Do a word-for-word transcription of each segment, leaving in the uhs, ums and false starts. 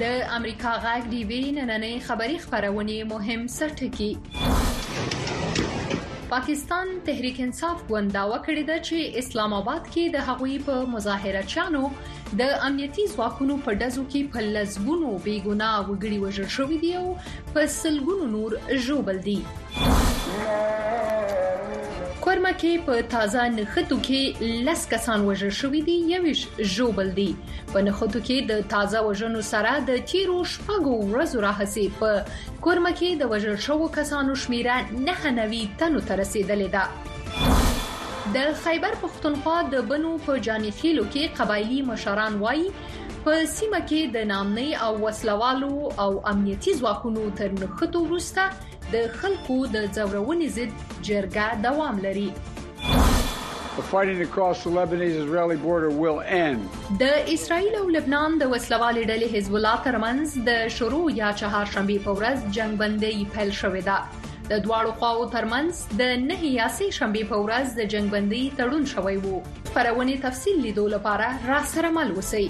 د امریکا غږ ډي وی نننۍ خبری خبرونه مهم سرټکی. پاکستان تحریک انصاف ګوند داوا کړې ده چې اسلام آباد کې د هغوی په مظاهرچیانو د امنیتي ځواکونو په ډزو کې په لسګونو بیګناه وګړي وژل شوي دي او په سلګونو نور ژوبل دي. کورما کې په تازه نخټو کې لس کسان وژل شوي دي، یوش ژوبل دي. په نخټو کې د تازه وژنو سره د تیرو شپږو ورځو راهیسې په کورما کې د وژل شوو کسانو شمیره نه نوي تنو ته رسیدلې ده. د خیبر پښتونخوا د بنو په جانیخیلو کې قبایلی مشران وایي په سیمه کې د نامنۍ او وسلوالو او امنیتي ځواکونو تر نخټو وروسته د خلکو د ځورونې ضد جرګه دوام لري. The fighting across the Lebanese-Israeli border will end. د اسرائیل او لبنان د وسلوالې ډلې حزب الله ترمنځ د شروع یا چهارشنبه په ورځ جنگ بندي پیل شوې ده. د دواړو خواو ترمنځ د نه یا سه شنبه په ورځ د جنگ بندي تړون شوی وو. خبرونه تفصیل لیدو لپاره را سره مل اوسئ.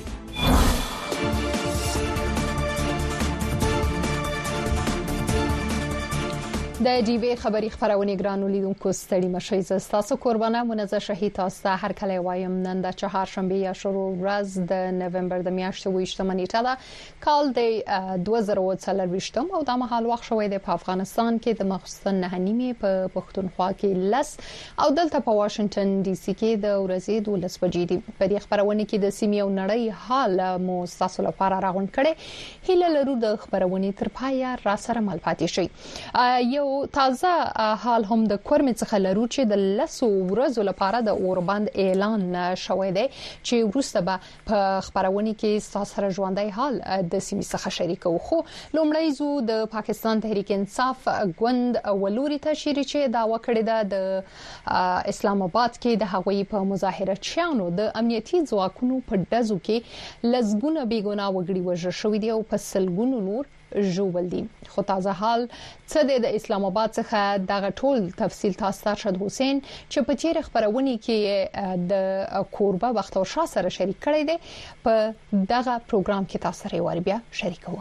د ډي وی خبری خبرونه ګرانو لیدونکو ستړي مشئ. زستاسو قربانه منزه شهید تاسو هر کله وایم نن د چهارشنبه یا شروع ورځ د نومبر د میاشتې ویشتمه نیټه ده. کال د دوه زره او څلورویشتم او د مهال وخت شوی د افغانستان کې د مخصوصن نه نیمه په پښتونخوا کې لس او دلته په واشنگټن ډي سي کې د ورځې دولس بجې دي. په دې خبرونه کې د سیمې او نړۍ حال مو تاسو لپاره راغون کړي. هیله لرو د خبرونه تر پایه را سره مل پاتې شي. یو تازه حال هم د کورم څخه لرو چې د لسو ورځو لپاره د اوربند اعلان شوی دی چې وروسته به په خبرونه کې ساسره ژوندۍ حال د سیمې څخه شریکو. خو لومړی زو د پاکستان تحریک انصاف ګوند ولوري ته شری چې داوا کړې ده د اسلام آباد کې د هغوی په مظاهرچیانو د امنیتي ځواکونو په ډزو کې لسګونه بیګناه وګړي وژل شوي دي او په سلګونو نور ژوبل دي. خو تازه حال څه د اسلام آباد څخه دغه ټول تفصیل تاسو ته شد حسین چې په تیر خبرونه کې د کوربه بختور شاه سره شریک کړی دی. په دغه پروګرام کې تاسو سره وری بیا شریکو.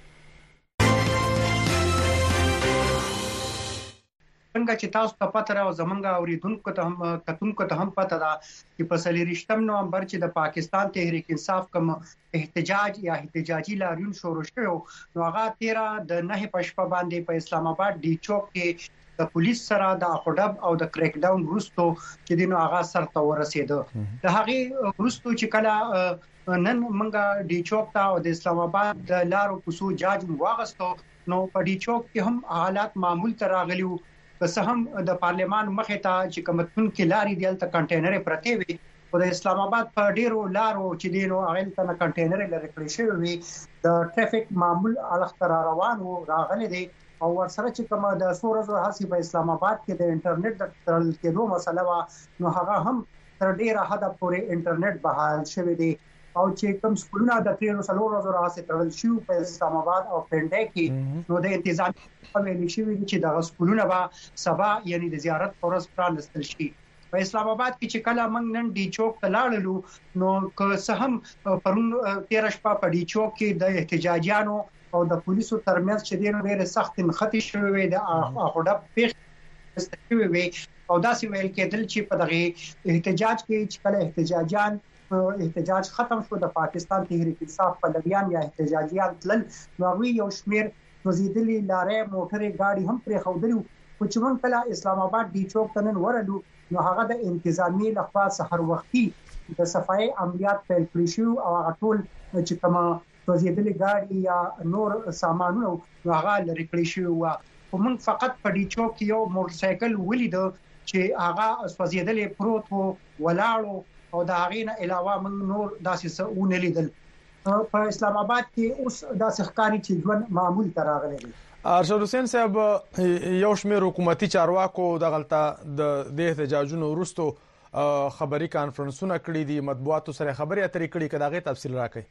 څنګه چې تاسو ته پته راو زمونږ اوریدونکو ته هم کتونکو ته هم پته ده چې په څلورویشتم نومبر چې د پاکستان تحریک انصاف کوم احتجاج یا احتجاجي لاریون شروع شو نو هغه تیرا د نه پښپا باندې په اسلام آباد ډي چوک کې د پولیس سره د اخوډب او د کریک ډاون وروستو چې دینو هغه سر ته ورسېده. د هغه وروستو چې کله نن منګه ډي چوک ته او د اسلام آباد د لارو کوسو جاج واغستو نو په ډي چوک کې هم حالات معمول تر راغلیو. بس هم د پارلمان مخې ته چې کومتون کې لاري دلته کنټینر پرته وي او د اسلام آباد په ډیرو لارو چې دینو هغه ته کنټینر لري کړی شوی وي د ټریفیک معمول اړخ تر روان وو راغلي دي او ورسره چې کومه د سورزو حسي په اسلام آباد کې د انټرنیټ د ترل کېدو مسله وا نو هغه هم تر ډیره حد پورې انټرنیټ بحال شوی دی او چې کوم سکولونه د تیرو سلور ورځو راځي ترل شو په اسلام آباد او پنډه کې نو د انتظام په ویل شي چې د سکولونه با سبا یعنی د زیارت پرز پرانستل شي. په اسلام آباد کې چې کله موږ نن ډي چوک ته لاړلو نو که څه هم پرون تیر شپه په ډي چوک کې د احتجاجیانو او د پولیسو ترمنځ چې ډېر ډېر سخت نخټي شوې وي د اخوډب پیښ شوې وي او داسې ویل کېدل چې په دغه احتجاج کې چې کله احتجاجیان احتجاج ختم شو د پاکستان تحریک انصاف پلویان یا احتجاجیان تل نو یو شمیر وزیدلی لارې موټرې گاډي هم پرې خودلو. خو چې موږ کله اسلام آباد ډي چوک ته نن ورلو نو هغه د انتظامی لخوا سحر وختي د صفای عملیات پیل کړی شو او هغه ټول چې کومه وزیدلی گاډي یا نور سامانونه هغه لري کړی شو. خو موږ فقط په ډي چوک یو موټر سایکل ولید چې هغه وزیدلی پروت وو ولاړو او دا غینه علاوه موږ نور داسې څه ونه لیدل. په اسلام آباد کې اوس داسې ښکاری چې ژوند معمول تر راغلی دی. ارشد حسین صاحب یو شمېر حکومتي چارواکو د غلطه د احتجاجونو وروستو خبري کانفرنسونه کړې دي، مطبوعاتو سره خبري اترې کړې، کداغه تفصیل راکړي.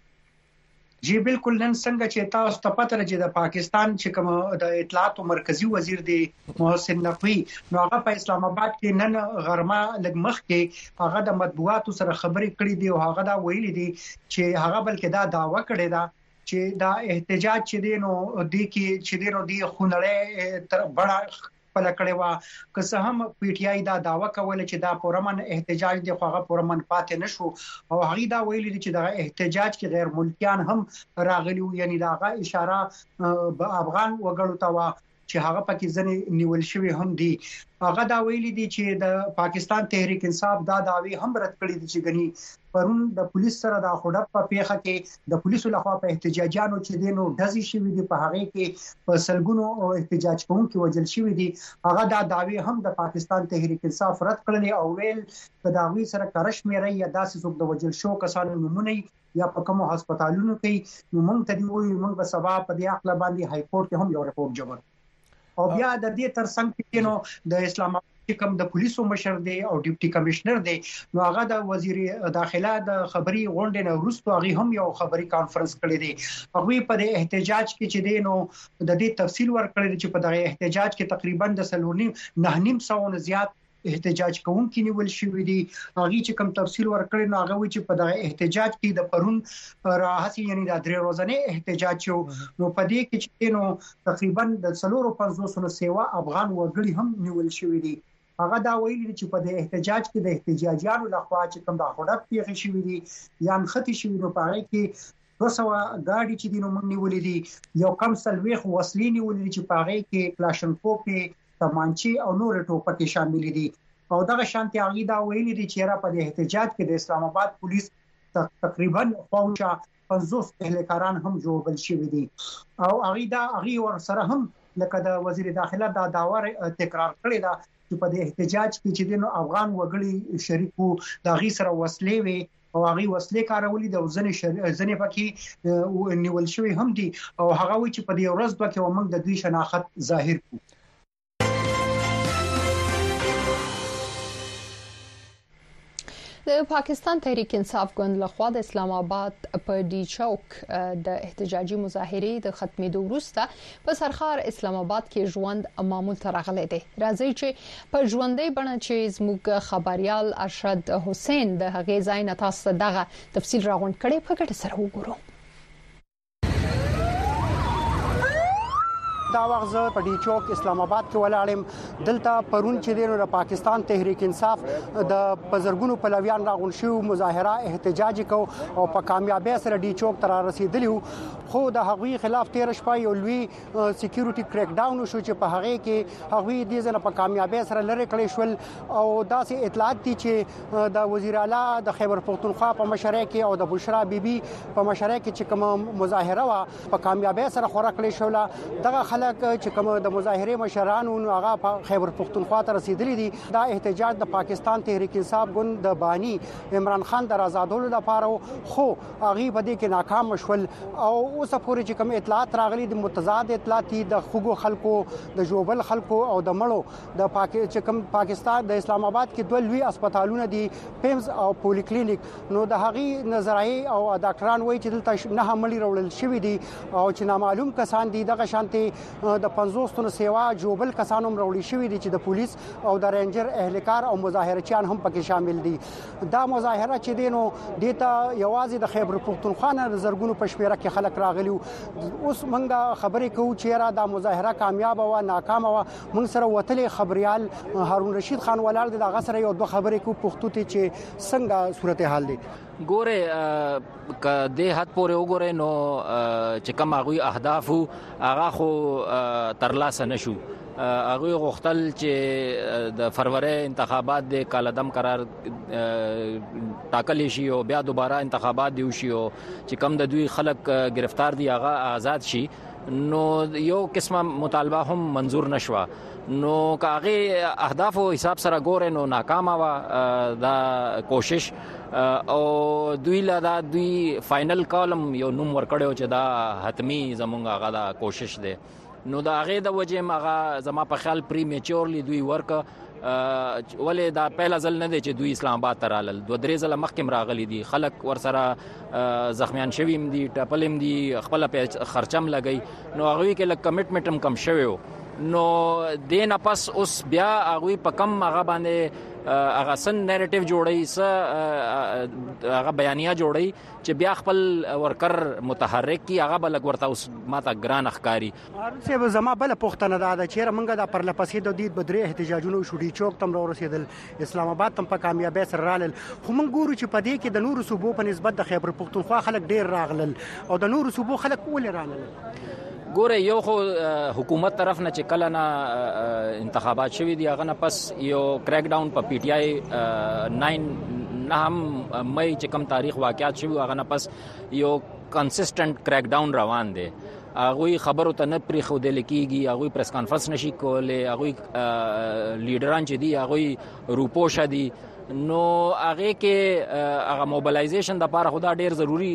جی بالکل نن څنګه چې تاسو ته پته لري د پاکستان چې کوم د اطلاعات مرکزی وزیر دی محسن نقوی نو هغه په اسلام آباد کې نن غرمه لګمخ کې هغه د مطبوعاتو سره خبرې کړې دي او هغه دا ویلي دي چې هغه بلکې دا داوا کړې ده چې دا احتجاج چې دینو د کې چې دینو دی خونړې تر بڑا پله کړي وا که څه هم پی ټ آی دا داوا کوله چې دا پرمن احتجاج دی خو هغه پرمن پاتې نشو او هغه دا ویلي چې دا احتجاج کې غیر ملکیان هم راغلي یعنی دا غا اشاره افغان وګړو ته وا چې هغه پکې ځنې نیول شوی هم دي هغه دا ویلي دي چې د پاکستان تحریک انصاف دا داوی هم رد کړی دي چې غني پرون د پولیس سره د خوډپ په پیخه کې د پولیسو لخوا په احتجاجانو چې دینو ډزې شوې دي په هغه کې په سلګونو احتجاج کوونکي وجل شوې دي هغه دا داوی هم د پاکستان تحریک انصاف رد کړل او ویل د داوی سره کارش مېری یا داسې څوک د وجل شو کسانو نمونه یا په کومو هسپتالونو کې نو موږ ته دی وایي موږ به سبا په دې اخلا باندې هاي کورټ کې هم یو رپورټ جوړ او بیا د دې ترڅنګ کې نو د اسلام آباد کوم د پولیسو مشر دی او ډیپټي کمشنر دی نو هغه د وزیر داخله د خبري غونډې نه وروسته هغه هم یو خبري کانفرنس کړی دی هغه په دې احتجاج کې چې دی نو د دې تفصیل ورکړی چې په دغه احتجاج کې تقریبا د سلورنیم نه نیم سو نه زیات احتجاج کوونکي نیول شوی دي هغه چې کوم تفصیل ورکړی نو هغه چې په دغه احتجاج کې د پرون راهسي یعنی د درې ورځې احتجاج شو نو په دې کې چې نو تقریبا د څلور پنځوس نو سیوا افغان وګړي هم نیول شوی دي هغه دا ویلي چې په دې احتجاج کې د احتجاجیانو لخوا چې کوم د خوډپ پیښې شوې دي یا خطي شوې نو په هغه کې دوه سوه ګاډي چې دینو مونږ نیولې دي یو کم سلويخ وسلې نیولې چې په هغه کې کلاشنکوف تمانچي او نور ټوپکې شامل دي او دغه شانتي هغه دا ویلي دي چې را په دې احتجاج کې د اسلام آباد پولیس تقریبا فوجا پنځوس اهلکاران هم جوړل شوی دي او هغه دا هغه ور سره هم لکه د وزیر داخله دا داور تکرار کړی دا چې په دې احتجاج کې چې دینو افغان وګړي شریکو د غي سره وسلې وي او هغه وسلې کارولې د ځنې ځنې پکې نیول شوی هم دي او هغه وی چې په دې ورځ دوه کې ومنګ د دوی شناخت ظاهر کړ د پاکستان تحریک انصاف ګوند لخوا د اسلام آباد په ډي چوک د احتجاجي مظاهرې د ختمېدو وروسته په سرخار اسلام آباد کې ژوند معمول ته راغلی دی راځي چې په ژوندۍ بڼه چې زموږ خبريال ارشد حسین د هغې ځای نه تاسو دغه تفصیل راغونډ کړي په ګټه سره وګورو دا وخت زه په ډي چوک اسلام آباد کې ولاړم دلته پرون چې دینو د پاکستان تحریک انصاف د پزرګونو پلویان راغون شو مظاهره احتجاج کو او په کامیابی سره ډي چوک تر رسیدلی خو د هغوی خلاف تیر شپه یو لوی سکیورټي کریک ډاون شو چې په هغه کې هغوی د ځنه په کامیابی سره لری کړی شول او داسې اطلاعات دي چې د وزیر اعلی د خیبر پختونخوا په مشرۍ کې او د بشرا بیبي په مشرۍ کې چې کوم مظاهره وا په کامیابی سره خورا کړی شو دغه خلک چې کوم د مظاهره مشرانو هغه په خیبر پختونخوا ته رسیدلی دي دا احتجاج د پاکستان تحریک انصاف ګوند د بانی عمران خان د آزادولو لپاره خو هغه په دې کې ناکام شول او اوس پورې چې کوم اطلاعات راغلي د متضاد اطلاعات د خوګو خلکو د جوبل خلکو او د مړو د پاکستان چې کوم پاکستان د اسلام آباد کې دوه لوی هسپتالونه دي پیمز او پولی کلینیک نو د هغه نظرایي او ډاکټران وایي چې دلته نه همړي وروړل شوی دي او چې نامعلوم کسان دي دغه شانتي د پنځوس تن سیوا جوبل کسانو وروړي شوی دي چې د پولیس او د رینجر اهلکار او مظاهرچیان هم پکې شامل دي دا مظاهره چې دینو دیتا یوازې د خیبر پختونخوا نه زرګونو پښپیره کې خلک راغلي اوس منګه خبرې کوو چې را دا مظاهره کامیاب او ناکام او موږ سره وتلې خبريال هارون رشید خان ولال د غسر یو دوه خبرې کو پښتو ته چې څنګه صورتحال دي ګوره ک د حد پورې وګوره نو چې کوم هغه اهداف هغه خو ترلاسه نشو هغه غوښتل چې د فروری انتخابات د کالدم قرار ټاکل شي او بیا دوباره انتخابات دی شي او چې کم د دوی خلک گرفتار دي هغه آزاد شي نو یو قسمه مطالبه هم منظور نشوه نو کاغه اهداف او حساب سره ګوره نو ناکامه وا دا کوشش او دوی لا دا دوی فائنل کالم یو نوم ورکړیو چې دا حتمی زمونږه هغه دا کوشش دی نو دا هغه د وجه مغه زما په خیال پری میچورلی دوی ورک ولې دا پهلا ځل نه دی چې دوی اسلام آباد ته رالل دوه درې ځله مخکې راغلي دي خلک ورسره زخمیان شویم دي ټپلم دي خپل په خرچم لګي نو هغه کې لک کمټمنټم کم شوی نو دین پس اوس بیا هغه په کم هغه باندې هغه سن نریټیو جوړي س هغه بیانیه جوړي چې بیا خپل ورکر متحرک کی هغه بل ورته اوس ماته ګران اخکاری. ارڅه زما بل پښتنه ده چې موږ د پرلپسې د دې بدري احتجاجونو شوډي چوک تم رسیدل، اسلام آباد تم په کامیابی سره رالل، خو موږ ګورو چې په دې کې د نورو صوبو په نسبت د خیبر پختونخوا خلک ډیر راغلل او د نورو صوبو خلک ولې رالل. ګوره یو خو حکومت طرف نه چې کله نه انتخابات شوي دي هغه نه پس یو کریک ډاون په پی ټی آی نو نه هم مې چې کم تاریخ واقعات شوي هغه نه پس یو کنسسټنٹ کریک ډاون روان دی. هغه خبرو ته نه پری خو د لکیږي، هغه پریس کانفرنس نشي کولای، هغه لیډران چې دي هغه روپوشه دي، نو هغه کې هغه موبلایزیشن د لپاره خدا ډیر ضروری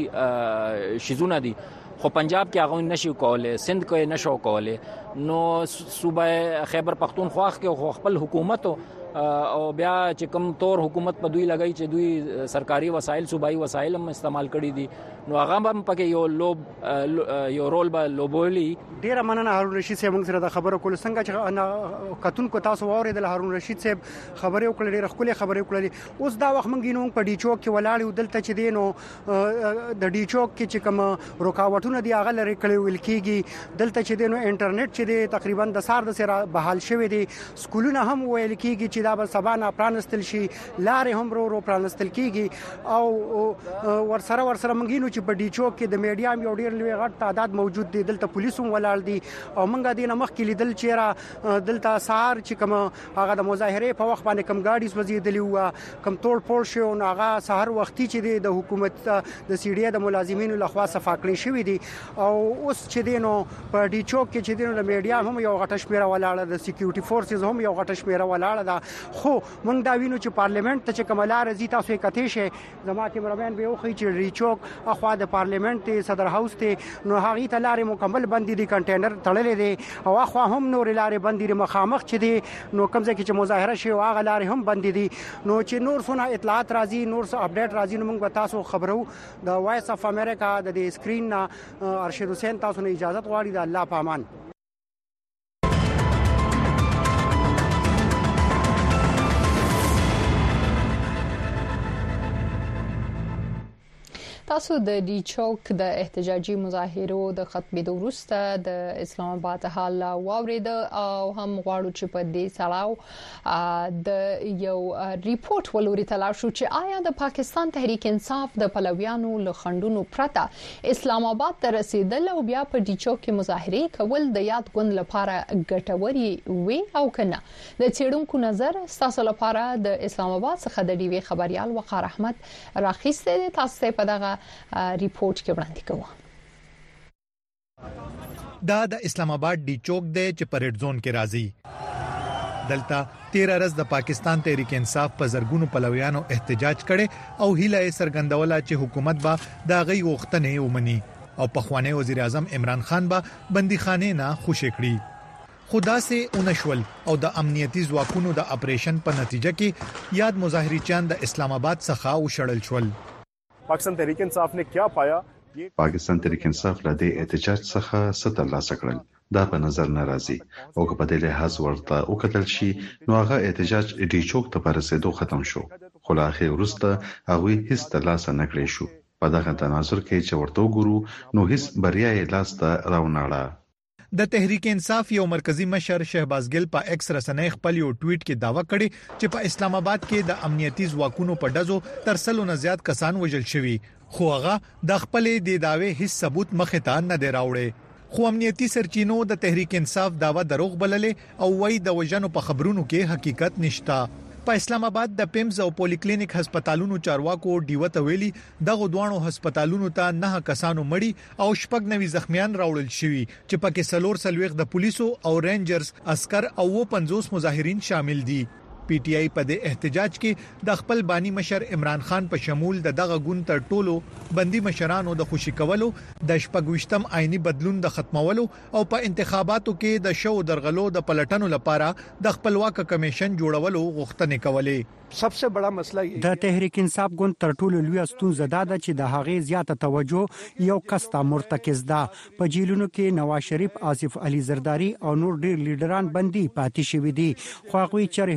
شیزونه دي، خو پنجاب کې هغه نشي کولای، سند کې نشو کولای، نو صوبه خیبر پختونخوا کې خپل حکومت او بیا چې کوم تور حکومت په دوی لګای چې دوی سرکاري وسایل صوبایي وسایل هم استعمال کړي دي، نو هغه هم پکې یو لوب یو رول به لوبولي. ډیر مننه هارون رشید صاحب موږ سره د خبرو کول څنګه چې کتونکو تاسو واوریدل. هارون رشید صاحب خبرې وکړې، ډیر خپل خبرې وکړې. اوس دا وخت موږ نو په ډی چوک کې ولاړ یو، دلته چې دینو د ډی چوک کې چې کوم رکاوټونه دی هغه لري کړي ویل کیږي، دلته چې دینو انټرنیټ چې دی تقریبا د سار د سره بحال شوی دی، سکولونه هم ویل کیږي چې دا به سبا نه پرانستل شي، لارې هم رو رو پرانستل کیږي، او ورسره ورسره موږ نو چې په ډی چوک کې د میډیا یو ډیر لوی غټ تعداد موجود دی، دلته پولیس هم ولاړ دي، او موږ د نه مخکې لیدل چې را دلته سار چې کوم هغه د مظاهره په وخت باندې کوم گاډي سوځېدلی و، کوم توړ پوړ شو، نو هغه سحر وختي چې دی د حکومت د سی ډي د ملازمینو لخوا صفا کړی شوی دي، او اوس چې دی نو په ډی چوک کې چې دی نو د میډیا هم یو غټه شمیره ولاړه ده، سکیورټي فورسز هم یو غټه شمیره ولاړه ده، خو موږ دا وینو چې پارلیمنت ته چې کوم لار زی تاسو یې کته شي، زما کیمرامین به وخی چې ډی چوک اخوا د پارلیمنت ته صدر هاوس ته نو هغه ته لارې مکمل بندي دي، کنټینر تړلې دي، او اخوا هم نور لارې بندي دي، مخامخ چې دي نو کوم ځای کې چې مظاهره شي هغه لارې هم بندي دي، نو چې نور څونه اطلاعات راځي، نور څه اپډیټ راځي، نو موږ تاسو خبرو. د وایس اف امریکا د دې سکرین نه ارشد حسین تاسو نه اجازه غواړي، د الله پامان. تاسو د ډی چوک د احتجاجي مظاهرو د ختمېدو وروسته د اسلام آباد حال واورید، او هم غواړو چې په دې سړاو د یو ریپورت ولوري تلاو شو چې آیا د پاکستان تحریک انصاف د پلویانو له خندونو پرته اسلام آباد ته رسیدل او بیا په ډی چوک کې مظاهره کول د یاد ګوند لپاره ګټوري وي او کنه. د چېرونکو نظر تاسو لپاره د اسلام آباد څخه د ډي وی خبريال وقار احمد راخیسته دي، تاسو په دغه ریپورت کې وړاندې کوو. دا د اسلام آباد ډی چوک دی چې پریډ زون کې راځي. دلته تیرا رز د پاکستان تحریک انصاف په زرګونو پلویانو احتجاج کړي او هیله یې څرګندوله چې حکومت با دا غي غوښتنې ومني او په خوانی وزیر اعظم عمران خان با بندیخانه نه خوشی کړي. خدا سے اونشول او د امنیتي ځواکونو د اپریشن په نتیجه کې یاد مظاهریچان د اسلام آباد څخه وشړل شول. पाकिस्तान तहरीक इंसाफ ने क्या पाया, पाकिस्तान तहरीक इंसाफ له دې احتجاج څخه ست الله سکړل دا په نظر ناراضي او په دې لحاظ ورته او کتل شي نو هغه احتجاج ډی چوک ته پرسېدو ختم شو، خو لا اخر ورسته هغه هیڅ ترلاسه نکړې شو. په دغه تناظر کې چې ورته وګورو نو هیڅ بریا یې لاسته راوناړه. د تحریک انصاف یو مرکزی مشر شهباز ګل په ایکس رسنۍ خپل یو ټویټ کې داوا کړی چې په اسلام آباد کې د امنیتي ځواکونو په ډزو تر سلو نه زیات کسان وژل شوي، خو هغه د خپل د داوی هیڅ ثبوت مخې ته نه دی راوړی. خو امنیتي سرچینو د تحریک انصاف داوا دروغ بللې او وایي د وژنو په خبرونو کې حقیقت نشته. په اسلام آباد د پیمز او پولی کلینیک هسپتالونو چارواکو ډیوته ویلي دغه دوانو هسپتالونو ته نه کسانو مړی او شپږ نوي زخمیان راوړل شوي چې پکې سلور سلويخ د پولیسو او رینجرز عسكر او پنځوس مظاهرین شامل دي. پی ټی آی په دې احتجاج کې د خپل بانی مشر عمران خان په شمول د دغه ګوند تر ټولو بندي مشرانو د خوشی کولو، د شپږوشتم آئینی بدلون د ختمولو او په انتخاباتو کې د شو درغلو د پلټنو لپاره د خپلواک کمیشن جوړولو غوښتنې کولې. सबसे बड़ा مسله د تحریک انصاف ګوند تر ټولو لوی ستونزه ده چې د هغې زیاته توجه یو کس ته مرتکز ده. په جیلونو کې نواز شریف، آصف علي زرداری او نور ډیر لیډران بندي پاتې شوي دي، خو هغوی چې هم لار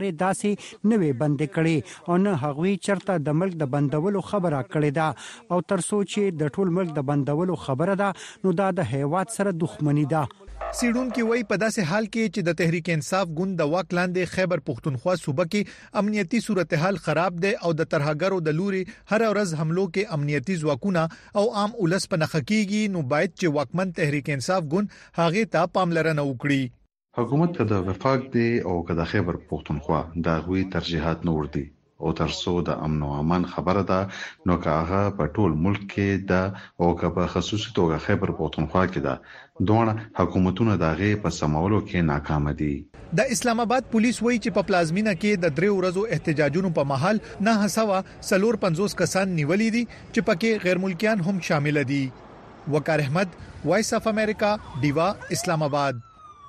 لارې داسې نوې بند کړي او نه هغوی چرته د ملک د بندولو خبره کړې ده او تر څو چې د ټول ملک د بندولو خبره ده نو دا د هیواد سره دښمنی ده. سیډونکو وایي په داسې حال کې چې د تحریک انصاف ګوند د واک لاندې خیبر پختونخوا صوبه کې امنیتي صورتحال خراب ده او د ترهګرو د لوري هر ورځ حملو کې امنیتي ځواکونه او عام ولس په نخښه کېږي نو باید چې واکمن تحریک انصاف ګوند هغه ته پاملرنه وکړي. حکومت کده وفاق دی او کده خیبر پختونخوا دا غوي ترجیحات نور دي او ترڅو د امن او امان خبره ده نو کاغه په ټول ملک کې د او په خصوصي توګه خیبر پختونخوا کې ده دوه حکومتونه دغه په سمولو کې ناکام دي. د اسلام آباد پولیس وایي چې په پلازمینه کې د درې ورځو احتجاجونو په محل نه هڅوا سلور پنځوس کسان نیولې دي چې پکې غیر ملکیان هم شامل دي. وقار احمد، وایس اف امریکا، دیوا، اسلام آباد.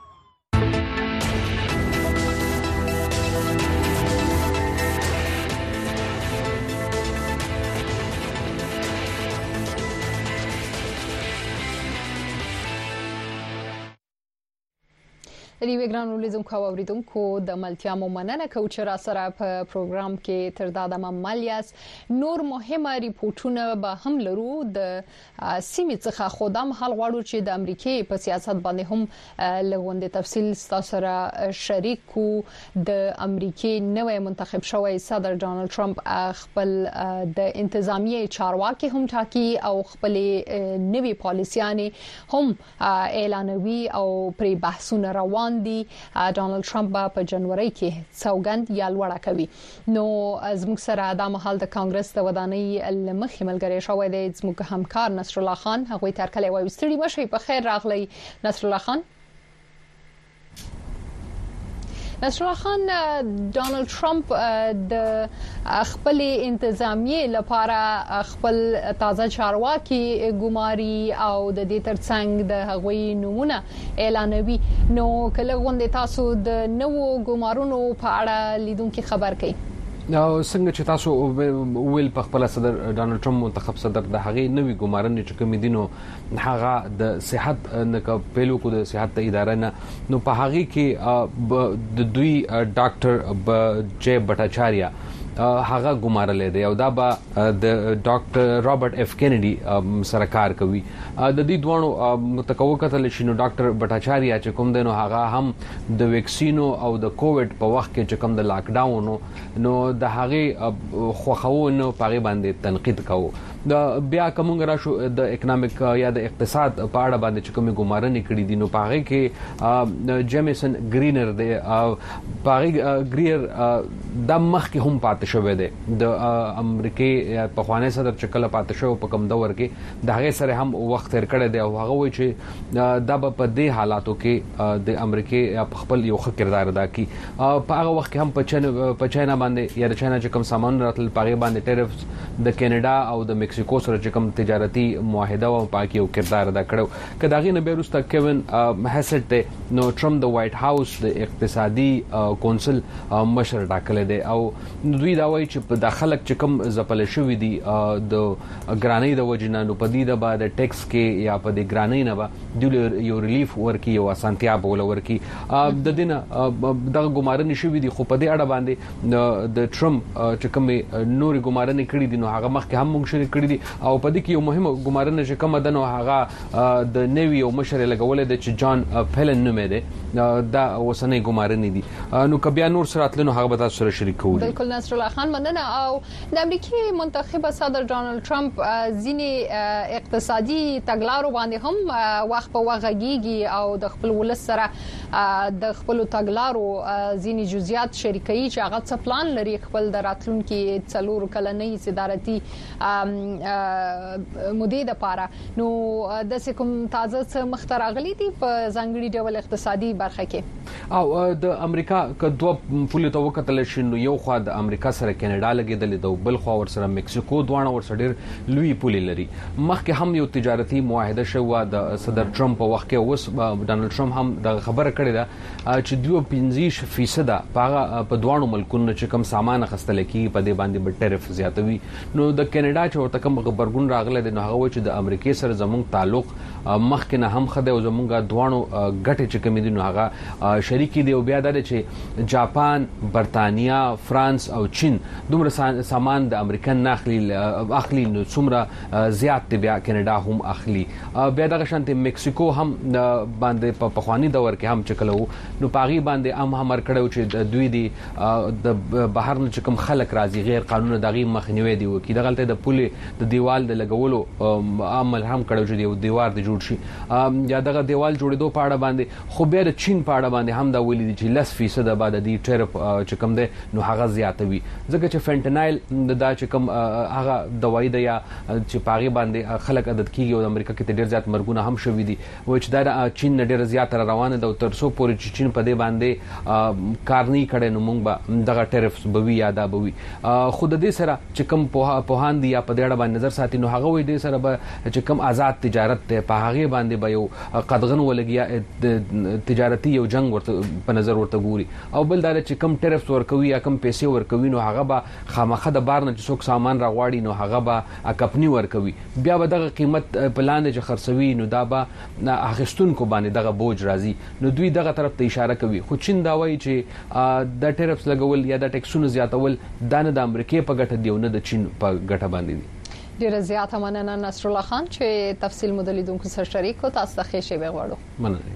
ریوی ګرانو لیدونکو او اوریدونکو د ملتیا مو مننه کوم چې را سره په پروګرام کې تر دا د مالیاس نور مهمه ریپورتونه به هم لرو د سیمې څخه خودم حل غواړو چې د امریکای په سیاست باندې هم لغونډه تفصیل ستاسو سره شریک کو. د امریکای نوې منتخب شوی صدر ډانلډ ټرمپ خپل د انتظامیه چارواکي هم ټاکي او خپل نوې پالیسیانه هم اعلانوي او پر بحثونه روان دي. ډانلډ ټرمپ په جنوري کې سوګند یا لوړه کوي. نو زموږ سره د مهال د کانګرس د ودانۍ لمخې ملګری شوی دی زموږ همکار نصر الله خان. هغه تر کله وایي ستړي مشي په خیر راغلی نصر الله خان. نصر الله خان، ډانلډ ټرمپ د خپل انتظامیه لپاره خپل تازه چارواکي ګماري او د دې ترڅنګ د هغوی نمونه اعلانوي. نو کله غونډه تاسو د نوو ګمارونو په اړه لیدونکو خبر کړئ. نو څنګه چې تاسو ویل په خپل صدر ډانلډ ټرمپ منتخب صدر د هغه نوې ګمارنې چې کوم دینو هغه د صحت نه پیلو کو د صحت اداره نه نو په هغه کې د دوی ډاکټر جے بټاچاریا هغه ګمارلې دی او دا به د ډاکټر رابرټ اف کینیډي سره کار کوي. د دې دوه متکوکتل شنو ډاکټر بټاچاریا چې کوم دینو هغه هم د ویکسینو او د کووډ په وخت کې چې کوم د لاک ډاون نو د هغه خوخونه پاره باندې تنقید کوي. د بیا کومه راشو د اکونومیک یا د اقتصاد په اړه باندې چې کومه ګمارنې کړې دي نو پاره کې جیمیسن گرینر دی پاره گریر د مخ کې هم پات شوې ده د امریکای په خوانه صدر چکل پات شو په کم دور کې د هغه سره هم وخت تر کړه دی او هغه وایي چې دا په دې حالاتو کې د امریکای په خپل یو ښه کردار ادا کی. په هغه وخت کې هم په چین په چاینا باندې یا د چاینا چې کوم سامان راتل پاره باندې ټیرفز د کینیډا او د میکسیکو سره چې کوم تجارتي معاهده او پاکي او کردار ادا کړو. کداغې نه بیرسته کیون هیسټ دی نو ټرمپ د وایټ هاوس د اقتصادي کونسل مشر ټاکل دی او دوی دا وایي چې په داخلك چې کوم زپل شوې دي د ګرانۍ د وجنه نو په دې د بعد ټیکس کې یا په دې ګرانۍ نه به یو ریلیف ورکی او اسانتیا بوله ورکی د دینه د ګمارنې شوې دي خو په دې اړه باندې د ټرمپ چې کوم نور ګمارنې کړې دي نو هغه مخکې هم موږ شریک کړی دي او په دې کې یو مهمه ګمارنه چې کوم ده نو هغه د نیوی او مشر لګولې د چې جان فیلن نوم دی دا وسنۍ ګمارنې دي نو کبیا نور سره اتلنو هغه به تاسو سره شریک کوو. بالکل نصر الله خان مننه. او د امریکای منتخب صدر ډانلډ ټرمپ ځینې اقتصادي تګلارو باندې هم وخت په وخت غږیږي او د خپل ولس سره د خپل تګلارو ځینې جزئیات شریکي چې هغه څه پلان لري خپل د راتلونکو څلور کلنۍ صدارتي مودې د پاره. نو د کوم تازه څه مخترغلي دي په ځانګړي ډول اقتصادي برخه کې او د امریکا ک دوه پولیټو وکتل شنو یو خو د امریکا سره کینیډا لګیدل د بل خو ور سره میکسیکو دوه ور سره ډیر لوی پولی لري. مخکې هم یو تجارتي معاهده شو د صدر ټرمپ په وخت کې اوس ډانلډ ټرمپ هم د خبره کړې ده چې دوه پنځه فیصد په په دوه ملکونو چې کم سامان خستل کی په دې باندې به ټیرف زیاتوي. نو د کینیډا چې ورته کوم خبرګون راغله د نو هغه چې د امریکای سره زموږ تعلق مخکې نه هم خده او زموږه دوه ګټه چې کوم دي نو هغه کې دی او بیا د چې جاپان، برتانیا، فرانس او چین دومره سامان د امریکن ناخلي اخلي نو څومره زیات دی بیا کینیډا هم اخلي. بیا دغه شانته مکسیکو هم باندې په پخوانی دور کې هم چکلو نو پاغي باندې هم امر کړو چې دوی دی د بهر نه کوم خلک راځي غیر قانوني دغه مخنیوي دی وکي دغه د پولې د دیوال د لګولو عمل هم کړو چې یو دیوار د جوړ شي یا دغه دیوال جوړېدو په اړه باندې خو بیا د چین په اړه باندې هم دا ویلي دي چې لس فیصد بعد د ټیرف چې کوم دی نو هغه زیاتوي ځکه چې فنټنایل دا چې کوم هغه دوايي ده یا چې پاغي باندې خلک عادت کیږي او امریکا کې ډېر زیات مرګونه هم شوي دي و چې دا چین ډېر زیات روانه ده او تر څو پورې چې چین په دې باندې کار نه کړي نو موږ به دغه ټیرفز بوي یا دا بوي خود دې سره چې کوم په هان دی یا په دې اړه باندې نظر ساتي نو هغه وې دې سره به چې کوم آزاد تجارت ته په هغه باندې به یو قدغن ولګیا تجارتي یو جنگ ورته په نظر ورته ګوري او بل دا چې کوم ټیرفز ورکوي یا کوم پیسې ورکوي نو هغه به خامخه د بار نه چې څوک سامان راغواړي نو هغه به اکپنی ورکوي بیا به دغه قیمت پلان چې خرڅوي نو دا به اخستونکو باندې دغه بوج راځي نو دوی دغه طرف ته اشاره کوي خو چین دا وایي چې د ټیرفز لګول یا د ټیکسونو زیاتول دا نه د امریکای په ګټه دی او نه د چین په ګټه باندې دي. ډیره زیاته مننه نصر الله خان چې تفصیل مو د لیدونکو سره شریک کړو. تاسو ته ښه شی وغواړو. مننه.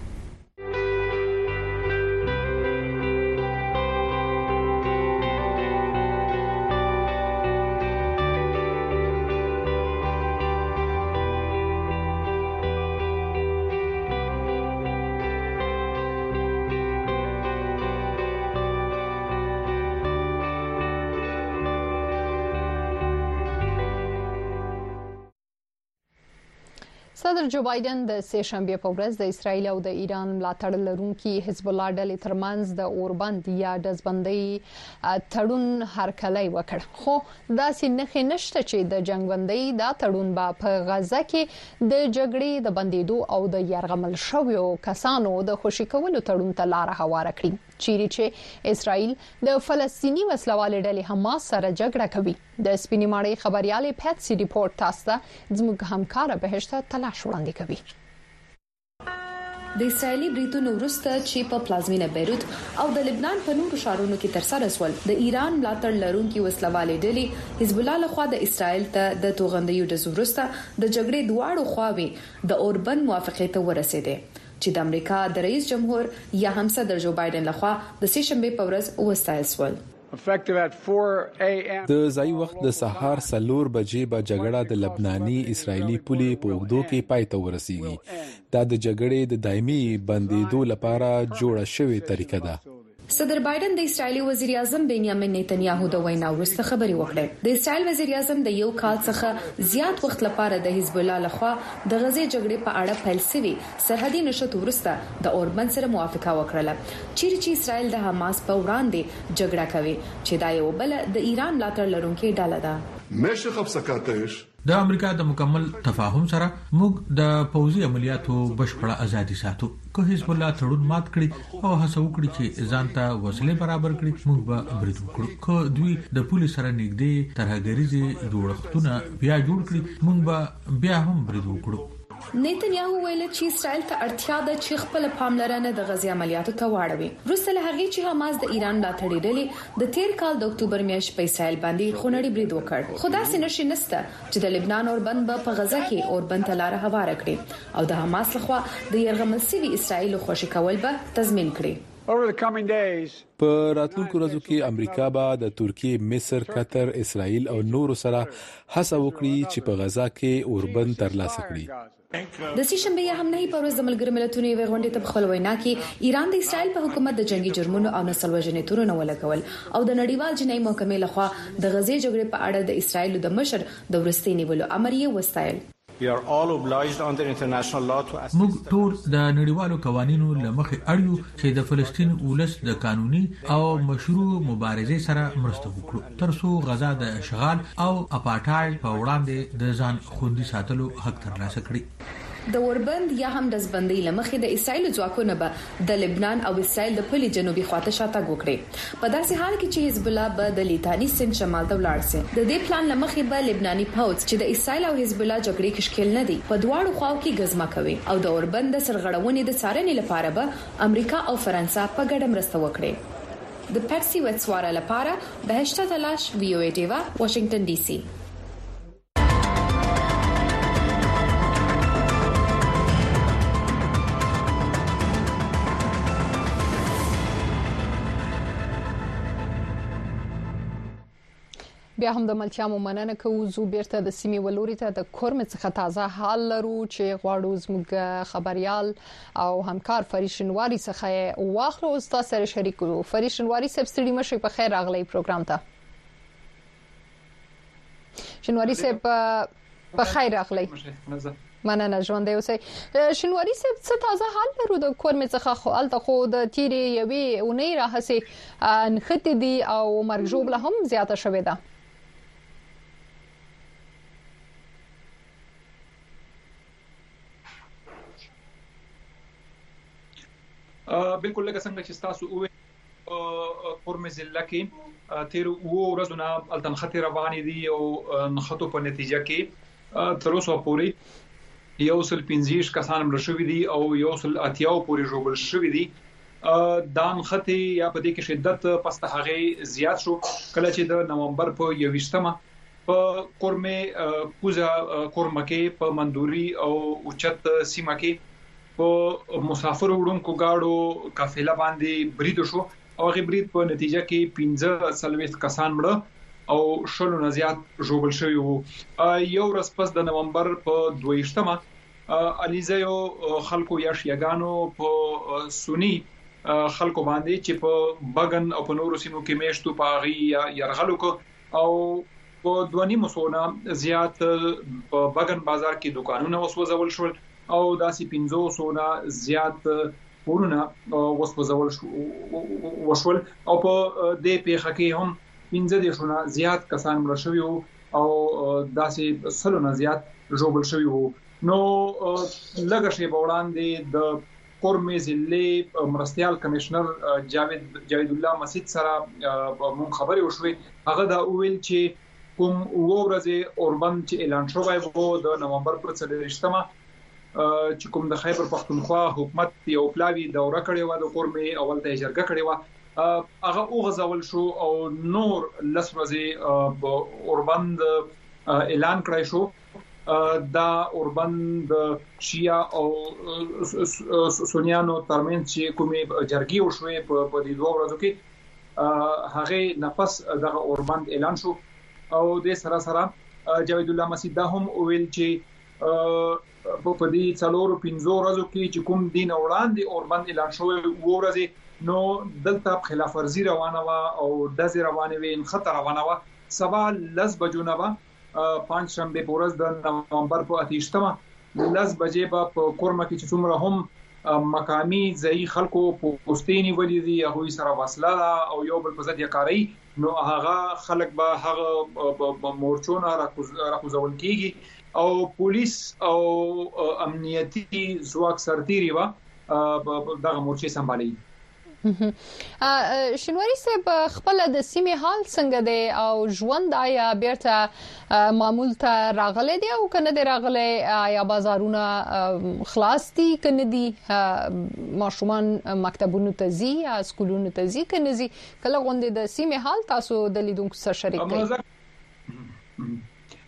صدر جو بایدن د سه شنبه په ورځ د اسرایل او د ایران ملاتړ لرونکي حزب الله ډلې ترمنځ د اوربند یا دزبندۍ تړون هرکلی وکړ خو دا سینخه نشته چې د جنگبندۍ دا تړون به په غزه کې د جګړې د بندیدو او د يرغمل شویو کسانو د خوشی کولو تړون ته لار هواره کړي چیرې چې اسرائیل د فلسطینی وسلوال ډلې حماس سره جګړه کوي. د سپینې ماړی خبريالې پیټسي ریپورت تاسو ته زموږ همکار بهشته تلاش وړاندې کوي. د اسرایلی بریتونو وروسته چې په پلازمینه بیروت او د لبنان په نورو ښارونو کې ترسره شول د ایران ملاتړ لرونکي وسلوالې ډلې حزب الله لخوا د اسرایل ته د توغندیو د وروسته د جګړې دواړو خواوې د اوربند موافقه ته ورسېده چې د امریکا د رئیس جمهور یا هم صدر جو بایدن لخوا د سه شنبه په ورځ وستایل شول. د ځای وخت د سهار سلور بجې به جګړه د لبناني اسرایلی پولې په اوږدو کې پای ته ورسیږي. دا د جګړې د دایمي بندیدو لپاره جوړه شوې طریقه ده. صدر بایدن د اسرایلی وزیر اعظم بنیامین نتنیاهو د وینا وروسته خبري وکړه. د اسرایل وزیر اعظم د یو کال څخه زیات وخت لپاره د حزب الله لخوا د غزې جګړې په اړه پیل شوی سرحدي نشټ وروسته د اوربند سره موافقه وکړه چیرې چې اسرایل د حماس په وړاندې جګړه کوي چې دا یو بل د ایران ملاتړ لرونکي ډله ده. مشه خبسکاتش د امریکا د مکمل تفاهم سره موږ د پوځي عملیاتو بشپړه ازادي ساتو. که حزب الله تړون مات کړي او هڅه وکړي چې ځان ته وسلې برابر کړي موږ به برید وکړو. که دوی د پولیس سره نږدې ترهګریزي جوړښتونه بیا جوړ کړي موږ به بیا هم برید وکړو. نتنیاهو ویل چې اسرائیل ته اړتیا ده چې خپل پاملرنه د غزې عملیاتو ته واړوي. وروسته له هغې چې حماس د ایران ملاتړي ډلې د تیر کال د اکتوبر میاشتې په اسرائیل باندې خونړی برید وکړ خو داسې نشي نسته چې د لبنان اوربند به په غزه کې اوربند ته لار هواره کړي او د حماس لخوا د يرغمل سوي اسرائیل خوشي کول به تضمین کړي. په راتلونکو ورځو کې امریکا به د ترکیه، مصر، قطر، اسرائیل او نورو سره هڅه وکړي چې په غزا کې اوربند ترلاسه کړي. د سه شنبه هم نه په ورځ د ملګرو ملتونو یو غونډه ته خپل وینا کې ایران د اسرائیل په حکومت د جنگي جرمونو او نسل وژنې تورونه ولګول او د نړیوال جنایي محکمې لخوا د غزې جګړې په اړه د اسرائیل د مشر د ورستي نیولو امر یې وستایل. موږ ټول د نړیوالو قوانینو لمخې اړیو چې د فلسطین ولس د قانوني او مشروع مبارزې سره مرسته وکړو ترڅو غزا د اشغال او اپارټایډ په وړاندې د ځان خوندي ساتلو حق ترلاسه کړي. د اوربند یا هم د زبندۍ لمخې د اسرایل ځواکونه به د لبنان او اسرایل د پلي جنوبي خواته شاته وکړي په داسې حال کې چې حزب الله به د لیتانی سند شمال ته ولاړ شي د دې پلان لمخې به لبناني پوځ چې د اسرایل او حزب الله جګړې کې شکل نه دي په دواړو خواو کې غزما کوي او د اوربند سرغړونې د څارنې لپاره به امریکا او فرانسه په ګډه مرسته وکړي د پټسي وټسوارا لپاره بهشته تلاش وی او ای ټیوا واشنگټن ډي سي بیا هم د ملتیا مننه کوو زو بیرته د سیمې ولوري ته د کورم څخه تازه حال لرو چې غواړو زموږ خبريال او همکار فریشنواری څخه واخلو او تاسو سره شریک کړو. فریشنواری صاحب ستړي مشه په خیر راغلی پروګرام ته. شنواری صاحب په خیر راغلی. مننه ژوند دی اوسئ. شنواری صاحب څه تازه حال لرو د کورم څخه خو الته خو د تیرې یوې اونۍ راهسي نخته دي او مرګ جوړه هم زیاته شوې ده. بالکل لکه څنګه چې تاسو وې کورم ضلع کې تیر وو ورځونه التن خطر روانې دي او نخټو په نتیجه کې تر اوسه پورې یو سل پنځه کسان مړ شوي دي او یو سل اتیاو پورې جوړل شوي دي. دان خطي یا په دې کې شدت پسته هغه زیات شو کله چې د نومبر په یوویشتمه په کورمه کوزا کورمکه په مندوري او اوچت سیمه کې په مسافر وړونکو گاډو قافله باندې برید شو او هغه برید په نتیجه کې پنځه سلويست کسان مړه او شلو نه زیات ژوبل شوی وو. یو ورځ پس د نومبر په دویشتمه الیزایو خلکو یا شیګانو په سونی خلکو باندې چې په بغن او په نورو سیمو کې میشتو پاغي یا يرغلو کو او په دوانی مسونه زیات په بغن بازار کې دکانونه وسوځول شول او داسې پنځو سونه زیات ورونه وسوځول وشول او په دې پیښه کې هم پنځه د شونه زیات کسان مړ شوي او داسې سلونه زیات ژوبل شوي وو. نو لږه شی وړاندې د کورم ضلع مرستيال کمشنر جاوید جاوید الله مسجد سره مون خبري وشوي هغه دا ویل چې کوم ورځې اوربند چې اعلان شوی وو د نومبر پر څلورشتمه چې کوم د خیبر پختونخوا حکومت یو پلاوی دوره کړې و د کورمه اول ته جرګه کړې و هغه اوغزول شو او نور لس ورځې اوربند اعلان کړی شو. دا اوربند شیا او سونیانو ترمن چې کومه جرګي وشوي په دې دوه ورځو کې هغه نفس دغه اوربند اعلان شو او د سره سره جاوید الله مسجد دا هم ویل چې په دې څلورو پنځو ورځو کې چې کوم دین وړاندې اوربند اعلان شوی وورځي نو دلته خلاف ورزي روانه و او د زی روانه وین خطر روانه و سبا لس بجونه و پنځ شنبه پورز د نومبر په اتیشتمه لس بجې په کورمه کې چې څومره هم مقامی ځای خلکو پوسټینی ولې دي هغه سره وصله او یو بل په ځد یکاري نو هغه خلک به هغه مورچونه راکوزول کیږي او پولیس او امنیتي ځواک سرتيري و دغه مورچې سمبالي. شنواری صاحب خپل د سیمې حال څنګه دی او ژوند آیا بیرته معمول ته راغلی دی او کنه دی راغلی آیا بازارونه خلاص دي کنه دي ماشومان مکتبونو ته ځي یا سکولونو ته ځي کنه ځي کله غونډه د سیمې حال تاسو د لیدونکو سره شریک کړئ.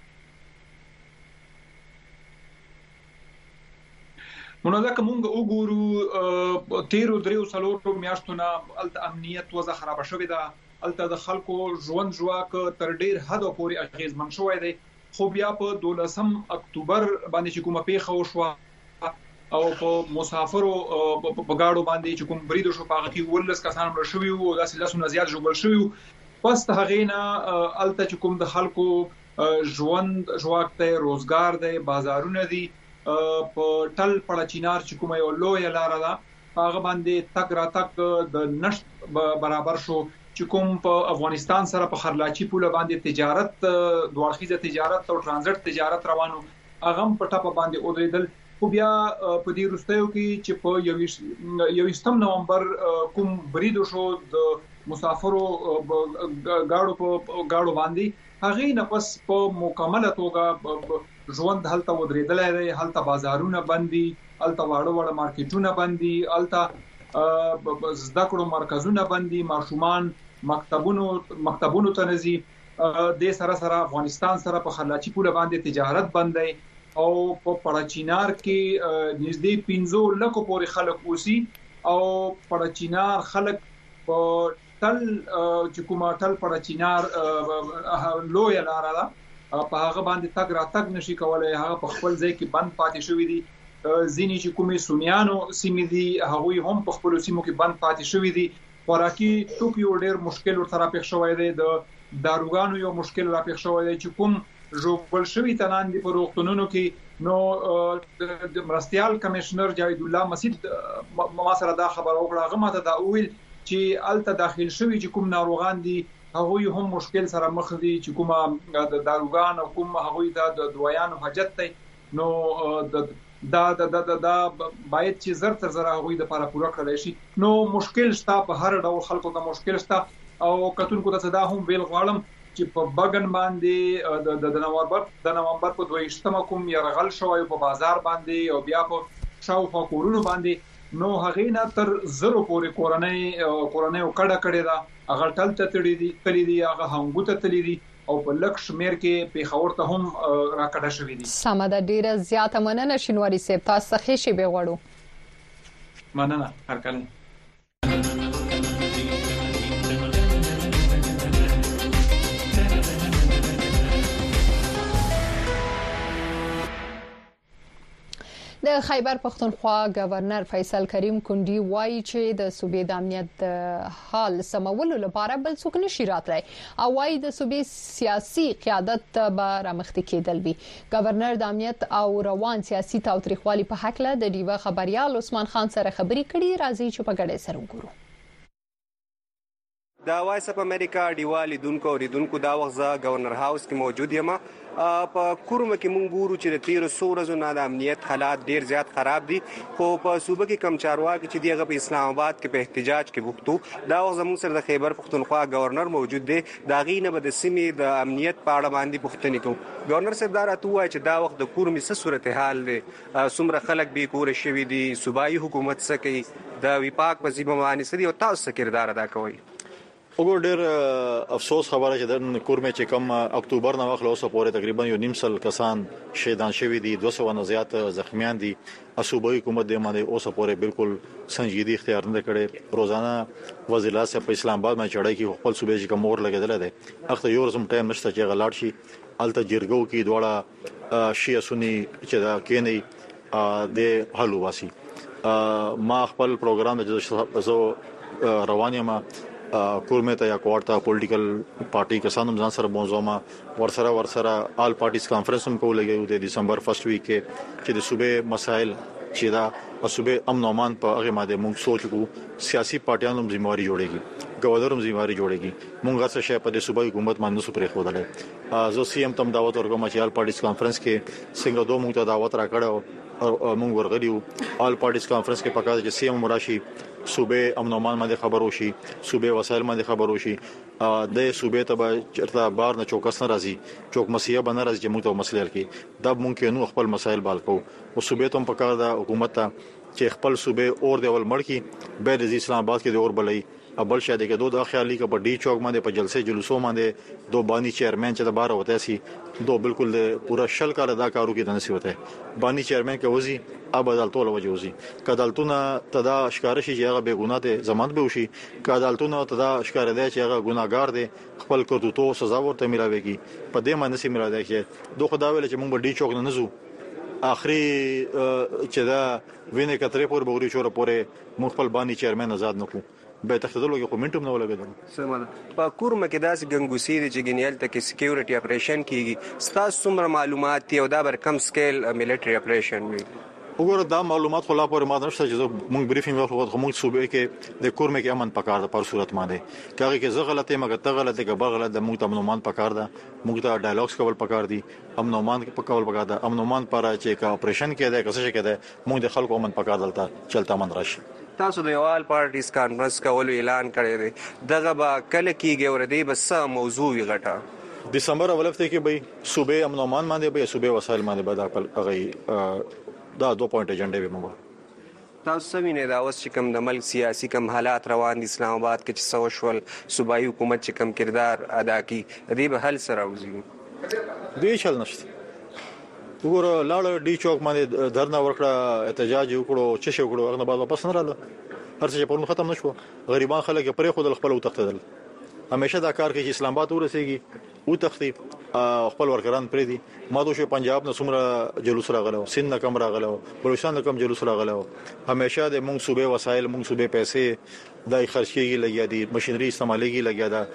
منځه کومه وګورو تیرو دریو سلوټو میاشتونه الت امنیت وضع خراب شوې ده الته د خلکو ژوند ژواک تر ډیر حد پورې اغیزمن شوی دی خو بیا په دولسم اکتوبر باندې چې کومه پیښه وشوه او په مسافرو په گاډو باندې چې کوم برید شو په هغه کې ولس کسان مړ شوي او داسې لاسونه زیات جوړ شوي پس ته غینا الته چې کوم د خلکو ژوند ژواک ته روزګار دی بازارونه دي په ټل پړه چینار چې کومه یو لوی لار ده هغه باندې تک را تک د نشټ برابر شو چې کوم په افغانستان سره په خرلاچی پوله باندې تجارت دوړخیزه تجارت او ترانزیت تجارت روانو هغه په ټاپه باندې اودریدل خو بیا په دې وروستیو کې چې په یویشتم نومبر کوم بریدو شو د مسافرو گاډو په گاډو باندې هغه نه پس په مکمله توګه ژوند هلته ودرېدلای دی، هلته بازارونه بندي، هلته واړه واړه مارکیټونه بندي، هلته زده کړو مرکزونه بندي، ماشومان مکتبونو مکتبونو ته نزي، د سره سره افغانستان سره په خلاچی پوله باندې تجارت بندي او په پړچینار کې نږدې پنځه لکو پورې خلک اوسي او پړچینار خلک په تل چې کومه تل پړچینار لوی لار ده په هغه باندې تګ را تګ نشي کولای، هغه په خپل ځای کې بند پاتې شوی دي. ځینې چې کومې سونیانو سیمې دي هغه هم په خپل سیمو کې بند پاتې شوی دي. خوراکي توکي ډېر مشکل ورته پیښ شوی دی، د داروګانو یو مشکل را پیښ شوی دی چې کوم جوړ شوی تنان دي په روغتونونو کې. نو د مرستيال کمشنر جاوید الله مسجد ما سره دا خبر وکړه، هغه ماته دا ویل چې الته داخل شوی چې کوم ناروغان دي هغه هم مشکل سره مخ دي، چې کومه د داروګان او کوم هغه د دوايانو حاجت دی. نو دا دا دا دا باید چې زر تر زر هغه د لپاره پوره کړل شي. نو مشکل شته په هر ډول خلکو ته مشکل شته او کتونکو ته صدا هم ویل غواړم چې په بغن باندې د نومبر د نومبر په دویشتمه کوم يرغل شوی په بازار باندې او بیا په شاوخوا کورونو باندې، نو هغه نه تر زرو پورې کورنۍ کورنۍ کډه کړې ده، هغه ټل ته تړي دي تللی دي، هغه هنګو ته تللی دي او په لک شمیر کې پیښور ته هم راکړه شوې دي. سمه ډیره زیاته مننه شینواری صاحب، تاسو څخه شی به غواړو. مننه هر کله. د خیبر پختونخوا گورنر فیصل کریم کندی وایي چې د صوبې د امنیت د حال سمولو لپاره بل څوک نشي راتلی او وایي د صوبې سیاسي قیادت به رامخته کېدل وي. گورنر د امنیت او روان سیاسي تاوتریخوالي په حق له د ډیوه خبريال عثمان خان سره خبري کړي، راځي چې په ګډه سره وګورو. دا وایس اپ امریکا دیوالي دونکو ریدونکو دا وخت ز گورنر هاوس کې موجود یم. په کورم کې مونږ ګورو چې د تیر څو ورځو نه د امنیت حالات ډیر زیات خراب دي، خو په صوبه کې کم چارواکي چې دیغه په اسلام آباد کې په احتجاج کې وختو. دا وخت زموږ سره د خیبر پختونخوا گورنر موجود دی، دا غینه به د سیمې د امنیت په اړه باندې پوښتنې کوو. گورنر صاحب دا راته وایي چې دا وخت د کورم څه صورتحال دی، څومره خلک به کور شوي دي، صوبایي حکومت څه کوي، د وفاق په ذمہ باندې سړي او تاسو کردار ادا کوي. وګور ډېر افسوس خبره چې د کورمه چې کم اکتوبر نه واخلو اوسه پورې تقریبا یو نیم سل کسان شهیدان شوي دي، دوه سوه نه زیات زخمیان دي. صوبایي حکومت د باندې اوسه پورې بالکل سنجیدي اختیار نه کړي. روزانه وزیر اعلی صاحب په اسلام آباد باندې چړای کې خپل صوبې چې کوم اور لګیدل دي، اخته یو رسم ټایم نشته چې غلاړ شي. الته جرګو کې دواړه شیعه سنی چې دا کېنی د حلو واسي. ما خپل پروګرام د زو روان یم کورمه ته یا کوارټا پولیټیکل پارټي کسانو ځان سره موضوع ما ورسره ورسره آل پارټیز کانفرنس هم کولای د دسمبر فرست ویک کې چې د صوبې مسائل چې دا صوبې امن او امان په هغه ماده موږ سوچ کو سیاسي پارټیانو هم ذمہواری جوړيږي، گورنر هم ذمہواری جوړيږي. موږ څه شی په د صوبې حکومت باندې سو پرې خو دله زه سی ام تم دعوت ورکوم چې آل پارټیز کانفرنس کې څنګه دوه موږ ته دعوت راکړو او موږ ورغلیو آل پارټیز کانفرنس کې پکاره چې سی ام مراشي صوبې امن او امان باندې خبرو شي، صوبې وسایل باندې خبرو شي، د صوبې ته چرته بار نه چوکس نه راځي، چوک مسیه باندې راځي چې موږ ته مسلې لري دا ممکن نو خپل مسایل بال کو او صوبې ته پکاره د حکومت ته چې خپل صوبې اور دی ول مړ کی به د اسلام آباد کې د اور بلې ابل شاده کې دوه د خیالي کې په ډی چوک باندې په جلسه جلوسو باندې دو بانی چیرمن چې د بار وته سي دو بالکل پورا شل کال ادا کارو کې دنسي وته بانی چیرمن کې وځي اب عدالتونه وځي کدالتونه تدا اشکار شي چې هغه به ګناه ته ضمانت به وشي، کدالتونه تدا اشکار دی چې هغه ګناګار دی خپل کرتوتو سزا ورته ملاويږي. په دې باندې سي ملاوي کې دوه خدای ویل چې موږ په ډی چوک نه نزو اخري چې دا وینې کترې پور بوري شوره پورې مخبل بانی چیرمن آزاد نکو به تختدلو کې کومنټم نه ولګیدل. سمه په کورمه کې داس ګنګوسی دي چې ګنیل ته کې سکیورټي اپریشن کیږي، ستاسو څومره معلومات دي او دا بر کم سکیل ملټری اپریشن وي؟ وګوره دا معلومات خلا پر ما نشته چې موږ بریفینګ وکړو موږ صوبې کې د کورمه کې امن پکار ده پر صورت باندې کاږي کې زه غلطه مګر ته غلطه کې بل غلط د موږ ته امنومان پکار ده موږ ته ډایالوګز کول پکار دي امنومان په کول پکار ده امنومان پر چې کا اپریشن کې ده کسه کې ده موږ د خلکو امن پکار دلته چلتا من راشي تاسو د یوال پارټیز کانفرنس کولو اعلان کړی دی دغه با کله کېږي ور دي بس موضوع غټه دسمبر اول هفته کې به صوبې امنومان باندې به صوبې وسایل باندې به د هغه دا دوه پوینټ ایجنډا به موږ تاسو سمینه دا اوس چې کوم د ملک سیاسي کوم حالات روان دي اسلام آباد کې چې سوشل صوبایي حکومت چې کوم کردار ادا کی دې به حل سره وځي دې چل نشته وګوره لاړ ډي چوک باندې دھرنا ورکړه احتجاج وکړو چې شو وکړو هغه بعد واپس نه رااله هر څه په ختم نشو غریبان خلک پرې خود خپل وتختدل همیشه دا کار کوي چې اسلام آباد ورسیږي او تختی خپل ورکران پرې دي ما دوی پنجاب نه څومره جلوس راغلو سند نه کم راغلو بلوچستان نه کم جلوس راغلو همیشه د مونږ صوبې وسایل مونږ صوبې پیسې دای خرچيږي لګیا دي ماشينري استعمالېږي لګیا ده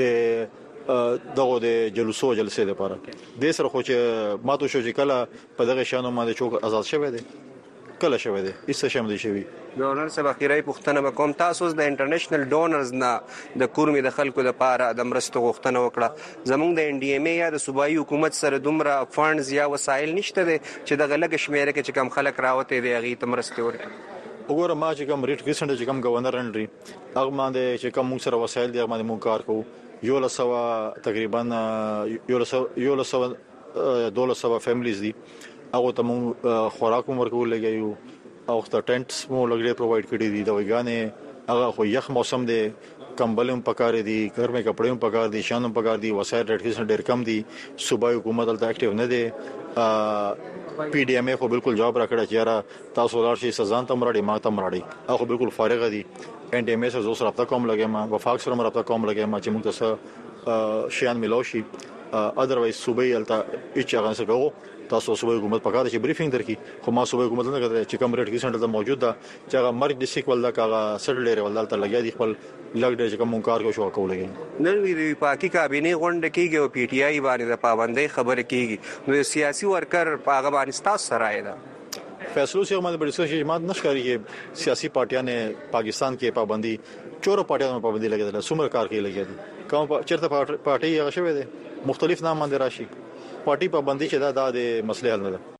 د دغه د جلوسو جلسې لپاره د سره خو چې ما دوی چې کله په دغه شانو باندې چوک آزاد شوه دي کله شوه دي ایسه شم دي شوی ډونر سبا خیرای پښتنه وکوم تاسو د انټرنیشنل ډونرز نه د کورمي د خلکو لپاره د مرستو غوښتنه وکړه زموږ د ان ډي ام ای یا د صوبایي حکومت سره دومره فاندز یا وسایل نشته دي چې د غلګ شمیره کې چې کم خلک راوته دي هغه ته مرستې ورکړي وګوره ما چې کوم ریټ ریسنټ چې کوم گورنر انډري هغه باندې چې کوم موږ سره وسایل دي هغه باندې موږ کار کوو یو لسوا تقریبا یو لسوا یو لسوا دولسوا فیملیز دي هغه ته موږ خوراک ورکول لګیو او ته ټینټس مو لګړې پرووايډ کړې دي دا ویګانې هغه خو یخ موسم دی کمبلم پکاره دي ګرمه کپړې پکاره دي شانم پکاره دي وسایل ریټ ډېر کم دي صوبایي حکومت دلته اکټیو نه دي پی ډی ایم ای خو بالکل جواب راکړه چې یاره تاسو ولر شي سزان تم راړي ما تم راړي هغه بالکل فارغ دي ان ډي ام ای سره زو سره رابطه کوم لګم ما وفاق سره رابطه کوم لګم چې موږ تاسو شیان ملوشي اذروایز صوبایي الته هیڅ هغه څه کوو تاسو صوبایي حکومت پکاره چې بریفینګ درکې خو ما صوبایي حکومت نه کړی چې کوم ریټ کې سنټر موجود ده چې هغه مرګ د سیکول دا کاغه سټل لري ولدالته لګیا دي خپل لګ ډېر چې کوم کار کوي شو کولای نن وی پاکي کابینه غونډه کیږي او پی ټی آی باندې د پابندۍ خبره کیږي نو سیاسي ورکر په هغه باندې تاسو سره ایدا فیصلو سره باندې بل څه جماعت نشکاري کې سیاسي پارټیانه پاکستان کې پابندي چورو پارټیانو پابندي لګیدل سمر کار کې لګیدل کوم چیرته پارټي هغه شوی دي مختلف نام باندې راشي پارټي پابندي چې دا د مسلې حل نه ده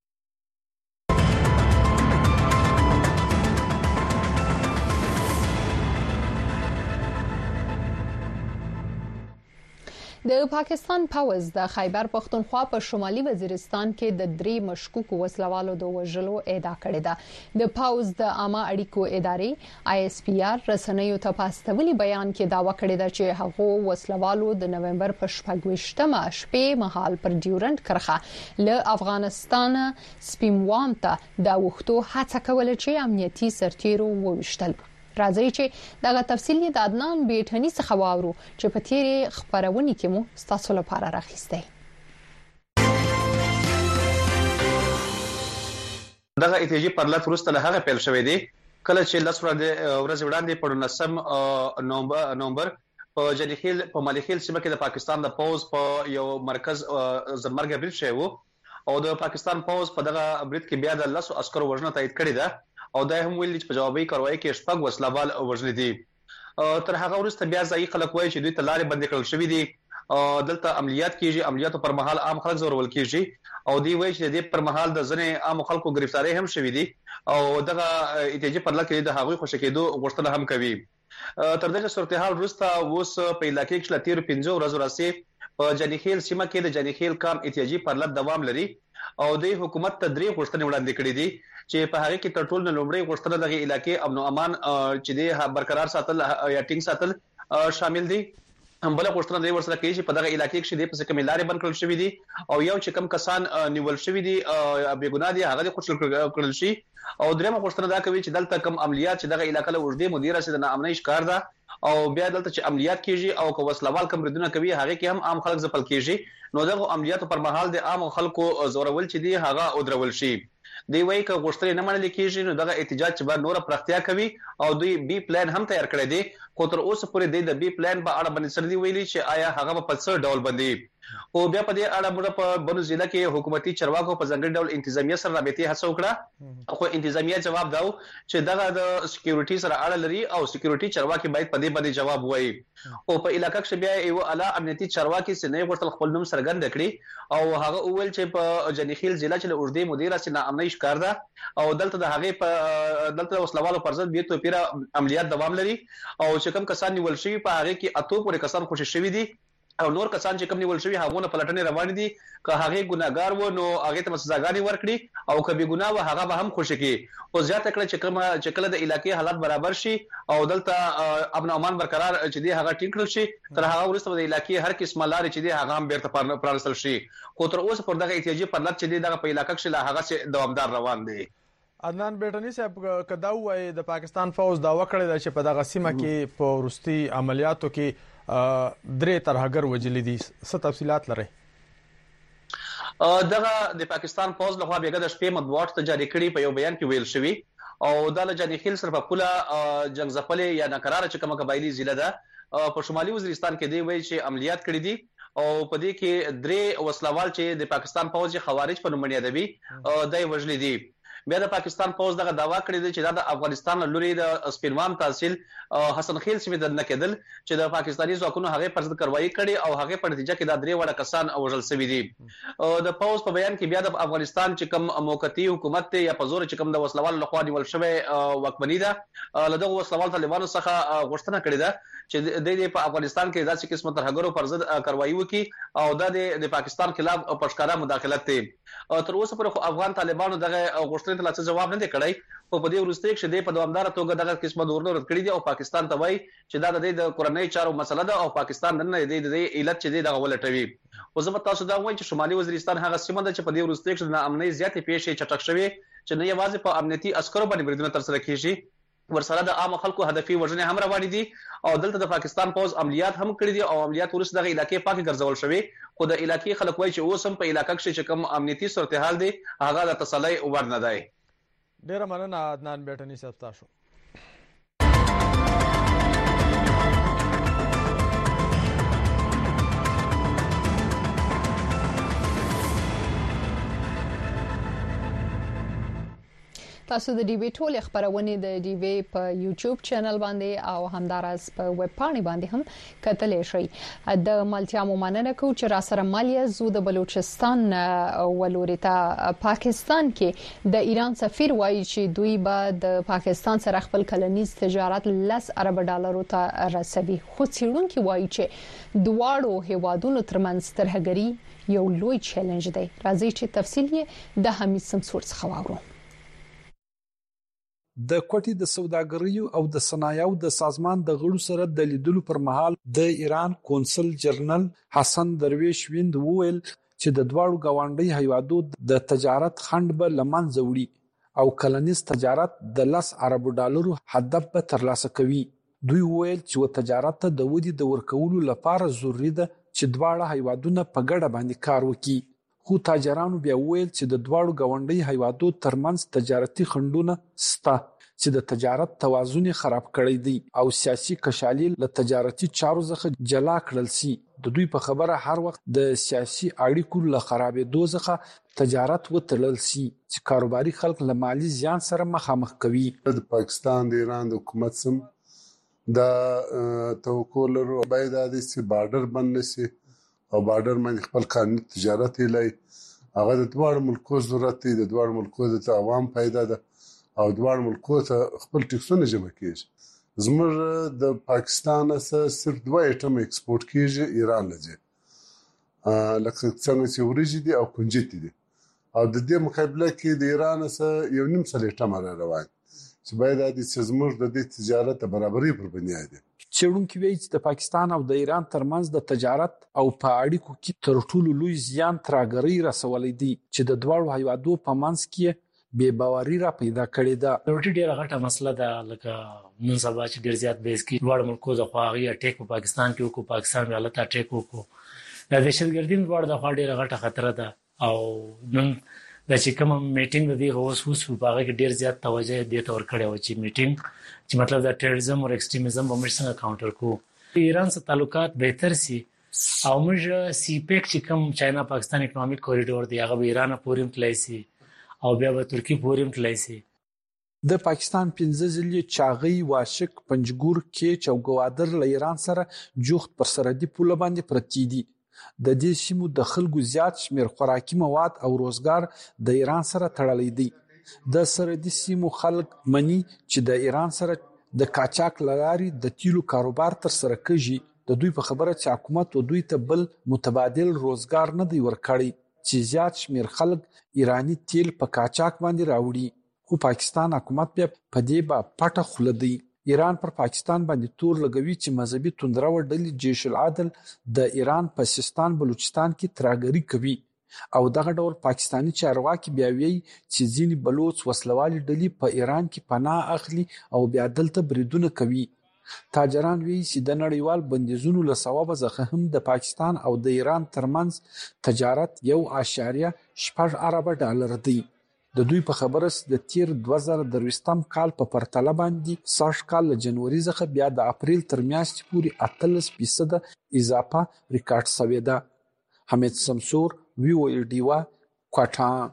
د پاکستان پاوز د خیبر پختونخوا په شمالي وزیرستان کې د درې مشکوکو وسلوالو د وژلو ادعا کړې ده د پاوز د عامه اړیکو ادارې آی اس پی آر رسنیو ته پاستولي بیان کې داوا کړې ده چې هغه وسلوالو د نومبر په شپږویشتمه شپې مهال پر ډیورنت کرښه له افغانستان سپینوام ته د وختو هڅه کوله چې امنیتي سرتیرو ووشتل راځي چې دغه تفصیل د عدنان بیٹنی څخه واورو چې په تیرې خبرونه کې مو ستاسو لپاره راخسته دغه ایتیجی پرلط وروسته له هغه پیل شوې دي کله چې لس ورځې وړاندې په نولسم نومبر په جنیخیل په مالیخیل سیمه کې د پاکستان د پوز په یو مرکز زمرګ بریټ شوی وو او د پاکستان پوز په دغه بریټ کې بیا د لسو عسکرو وژنه تایید کړې ده او دا هم ویل چې په جوابي کاروایی کې شپږ وسلوال وژل دي تر هغه وروسته بیا ځای خلک وایي چې دوی ته لارې بندې کړل شوې دي دلته عملیات کیږي عملیاتو پر مهال عام خلک زورول کیږي او دی وایي چې د پر مهال د ځنې عام خلکو گرفتاری هم شوې دي او دغه ایتیجی پر لکه د هغوی خوشی کېدو غوښتنه هم کوي تر دغه صورتحال وروسته اوس په علاقې کې لتیر پنځه ورځې راسي په جنیخیل سیمه کې د جنیخیل کام ایتیجی پر لد دوام لري او د حکومت تدریج غوښتنې وړاندې کړې دي چې په هغه کې ټول لومړی غوښتنه دغه علاقې امن او امان چې د برقرار ساتل یا ټینګ ساتل شامل دي هم بل غوښتنه د ورسره کوي چې په دغه علاقې کې د پسې کملارې بند کړل شوې دي او یو چې کم کسان نیول شوې دي بې ګناه دي هغه د خوشل کړل شي او درېمه غوښتنه دا کوي چې دلته کم عملیات چې دغه علاقې له وړدې مدیر سره د امنیت ښکار ده او بیا دلته چې عملیات کیږي او کو وسلوال کم ردونه کوي هغه کې هم عام خلک ځپل کیږي نو دغه عملیاتو پر مهال د عام خلکو زورول چې دي هغه او درول شي دی وایي ک غوښتنې نه منل کیږي نو دغه احتجاج چې به نور پرختیا کوي او دوی بي پلان هم تیار کړی دی خو تر اوسه پورې د بي پلان په اړه باندې سړي ویلي چې آیا هغه په څه ډول باندې او بیا په دې اړه موږ په بنو ضلع کې حکومتي چارواکو په ځنګړي ډول انتظامیه سره رابطه هڅه وکړه خو انتظامیه جواب داو چې دغه د سکیورټي سره اړه لري او سکیورټي چارواکي باید په دې باندې جواب وایي او په علاقې کې بیا یو اعلی امنیتي چارواکي سنې ورتل خپل نوم سرګند کړي او هغه اول چې په جنیخیل ضلع چې اوردې مدیره سره امنیت ښکار ده او دلته د هغه په دلته وسلوالو پر ضد به تو پیرا عملیات دوام لري او چې کوم کسان نیول شوی په هغه کې اته پورې کسان خوشی شوی دي او نور کسان چې کوم نیول شوی هغه په لټنې روان دي که هغه ګناګار و نو هغه ته سزاګانی ورکړي او که به ګناه و هغه به هم خوشی کی او زیاته کړه چې کوم چې کله د علاقې حالات برابر شي او دلته امن او امان برقرار چې دی هغه ټینګ کړل شي تر هغه وروسته د علاقې هر قسم لارې چې دی هغه هم بیرته پرانستل شي خو تر اوسه پر دغه احتیاجي پر لټ چې دی دغه په علاقې کې لا هغه دوامدار روان دي. عدنان بیٹنی صاحب کدا وای د پاکستان فوج داوا کړی چې په دغه سیمه کې په ورستي عملیاتو کې درې ترهګر وجلي دي څه تفصيلات لري؟ دغه د پاکستان فوج لخوا بیګه د شپې مطبوعات ته جاری کړي په یو بیان کې ویل شوی او د لجنخیل سره په پوله جنگ زپلې یا ناقرار چې کومه قبایلی ضلع ده په شمالي وزیرستان کې دی وایي چې عملیات کړي دي او په دې کې درې وسلوال چې د پاکستان فوج خوارج په نوم یادوي دای وجلي دي. بیا د پاکستان فوج دغه داوا کړی دی چې د افغانستان لوري د سپینوام تحصیل حسن خیل سیمه د نکدل چې د پاکستاني ځواکونو هغه پر ضد کاروایی کړي او هغه په نتیجه کې د درې وړه کسان وژل شوي دي. د فوج په بیان کې بیا د افغانستان چې کوم موقتی حکومت ته یا په زور چې کوم د وسلوال لخوا نیول شوی وکمنی ده له دغه وسلوال طالبانو څخه غوښتنه کړې ده چې د دې په افغانستان کې داسې قسمه ترهګرو پر ضد کاروایی وکړي او د پاکستان خلاف پښکارا مداخلت ته تر اوسه پر افغان طالبانو دغه غوښتنه ته لا جواب نه دی کړی په دې ورسته کې د په دوامدار توګه دغه قسمه دورنه رد کړی دی او پاکستان ته وایي چې دا د کورنۍ چارو مسله ده او پاکستان نه دی د علت چې دی دغه ولټوي. او زه به تاسو دا وایم چې شمالي وزیرستان هغه سیمه ده چې په دې ورسته کې د امنیت زیاتې پیښې چټک شوي چې نه یوازې په امنیتي عسکرو باندې بریدونه تر سره کیږي ورسره د عام خلکو هدفي وژنې هم روانې دي او دلته د پاکستان فوج عملیات هم کړی دي او عملیات ورسره د علاقې پاکي ګرځول شوی خو د علاقې خلک وایي چې اوس هم په علاقې کې چې کوم امنیتي صورتحال دی هغه د تسلی ور نه دی. ډیره مننه عدنان بیٹنی صاحب تاسو. تاسو د ډي وی ټول خبرونه د ډي وی په یوټیوب چینل باندې او همدارس په ویب پاڼې باندې هم کتلای شئ. د ملتیا مومنه کو چې را سره مالیه زو د بلوچستان ولورتا پاکستان کې د ایران سفیر وایي چې دوی به د پاکستان سره خپل کلنیز تجارت لس ارب ډالرو ته رسوي خو څېړونکو وایي چې دواړو هیوادونو ترمنځ ترهګري یو لوی چیلنج دی. راځي چې تفصیل یې د حمید سمسور څخه واورو. د کوټي د سوداګریو او د صنایعو د سازمان د غړو سره د لیدلو پر مهال د ایران کونسل جنرال حسن درویش ویند وویل چې د دواړو ګاونډي هیوادو د تجارت خنډ به لمنځه وړي او کلنیز تجارت د لس ارب ډالرو هدف به ترلاسه کوي. دوی وویل چې تجارت ته د ودی د ورکولو لپاره ضروری ده چې دواړه هیوادونه په ګډه باندې کار وکړي. خو تاجرانو بیا ویل چې د دواړو ګاونډي هیوادو ترمنځ تجارتي خنډونه سته چې د تجارت توازن خراب کړی دی او سیاسي کشالي له تجارتي چارو څخه جلا کړل سي. د دوی په خبره هر وخت د سیاسي اړیکو له خرابېدو څخه تجارت وتړل سي چې کاروباري خلک له مالی زیان سره مخامخ کوي. د پاکستان د ایران د حکومت سم د توکل لرو باید د سی بارډر بند نشي او بارډر باندې خپل قانوني تجارت لای هغه د دوه ملکو ضرورت دی د دوه ملکو د عوام پیدا ده او دوه ملکو ته خپل ټیکسونه جمع کیږي. زموږ د پاکستان سره صرف دوه ایټم ایکسپورت کیږي ایران لږه لکه څنګه چې وريجي دي او کنجټ دي او د دې مقابله کې د ایران سره یو نیم سل ایټم روان چې باید د زموږ د دې تجارت برابرۍ پر بنیاد دي. چېرونکو وایي چې د پاکستان او د ایران ترمنځ د تجارت او په اړیکو کې تر ټولو لوی زیان ترهګرۍ رسولې دي چې د دواړو هیوادو په منځ کې بې باوري را پیدا کړې ده. ضروري ډیره غټه مسله ده لکه نن سبا چې ډیر زیات بیس کې دواړو ملکو د خواغي اٹیک په پاکستان کې وکړو پاکستان ولته اٹیک وکړو د دهشتګردي دواړو د خوا ډیره غټه خطر ده او نن د چې کوم میټینګ دی اوس اوس په هغه کې ډیر زیات توجه دې تور کړی و چې میټینګ چې مطلب د ټیرریزم او ایکستریمزم په مرسته کاونټر کو ایران سره تعلقات بهتر سي او موږ سی پیک چې کوم چاینا پاکستان اکونومیک کوریډور دی هغه ایران پورې تللی سي او بیا به ترکی پورې تللی سي د پاکستان پنځه ځلې چاغي واشک پنجګور کې چوګوادر له ایران سره جوخت پر سرحدي پوله باندې پرتی دي د دې سیمو د خلکو زیات شمیر خوراکي مواد او روزګار د ایران سره تړلې دي د سرحدي سیمو خلک مني چې د ایران سره د کاچاک لاري د تیلو کاروبار تر سره کوي د دوی په خبره چې حکومت او دوی ته بل متبادل روزګار نه دی ورکړی چې زیات شمیر خلک ایرانی تیل په کاچاک باندې راوړي خو پاکستان حکومت بیا په دې با پټه خلدي ایران پر پاکستان باندې تور لګوي چې مذهبي توندره وډلې جيش العدل د ایران په سیستان بلوچستان کې تراګری کوي او دغه ډول پاکستانی چارواکي بیا وی چې ځینی بلوچ وسلوالي ډلې په ایران کې پناه اخلي او بیا دلته بریدونه کوي تاجران وی چې د نړیوال بندیزونو له سبب ځکه هم د پاکستان او د ایران ترمنځ تجارت یو اشاریه شپږ اربه ډالر دی د دوی په خبره د تیر دوه زره درویشتم کال په پرتله باندې ساش کال له جنوري څخه بیا د اپریل تر میاشتې پورې اتلس فیصد اضافه ریکارډ شوې ده حمید سمسور وی او ال ډیوا کوټا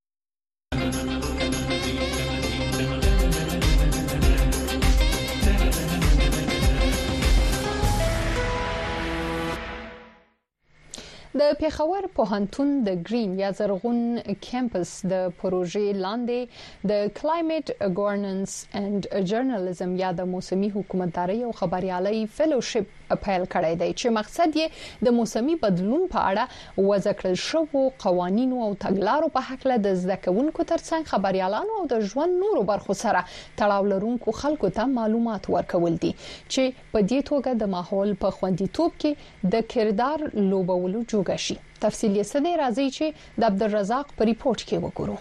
د پیښور پوهنتون د ګرین یا زرغون کیمپس د پروژې لاندې د کلایمټ ګورننس اند جرنالیزم یا د موسمي حکومتداري او خبريالي فیلوشپ اپیل کړی دی چې مقصد یې د موسمي بدلون په اړه وضع کړل شوی قوانینو او تګلارو په حق له د ځکهونکو ترڅنګ خبريالانو او د ژوند نورو برخو سره تړاو لرونکو خلکو ته معلومات ورکول دي چې په دې توګه د ماحول په خوندیتوب کې د کردار لوبولو جوګشي تفصیل یې څه دی راځي چې د عبدالرزاق په ریپورت کې وګورو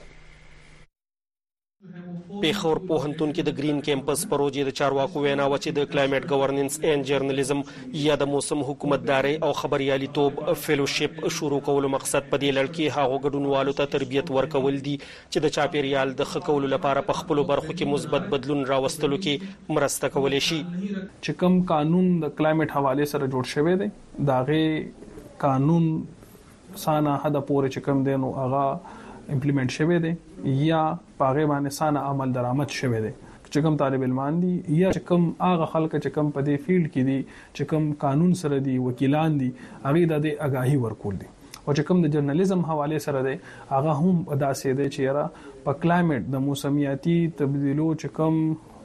پیښور پوهنتون کې د ګرین کیمپس پروژې د چارواکو وینا و چې د کلایمټ ګورننس اند جرنالیزم یا د موسم حکومتداري او خبرياليتوب فیلوشپ شروع کولو مقصد په دې لړ کې هغه ګډونوالو ته تربیت ورکول دي چې د چاپیریال د خکولو لپاره په خپل برخو کې مثبت بدلون راوستلو کې مرسته کولای شي چې کوم قانون د کلایمټ حواله سره جوړ شوی دی داغه قانون سانه حد پورې چې کوم دی نو هغه امپلیمنٹ شوه دي یا پاغه باندې سانه عمل درآمد شوه دي چې کوم طالب علمان دي یا چې کوم هغه خلک چې کوم په دې فیلډ کې دي چې کوم قانون سره دي وکیلان دي هغه د اگاهي ورکول دي او چې کوم د جرنالیزم حواله سره دي هغه هم ادا سي دي چې را په کلایمټ د موسمیاتي تبدیلو چې کوم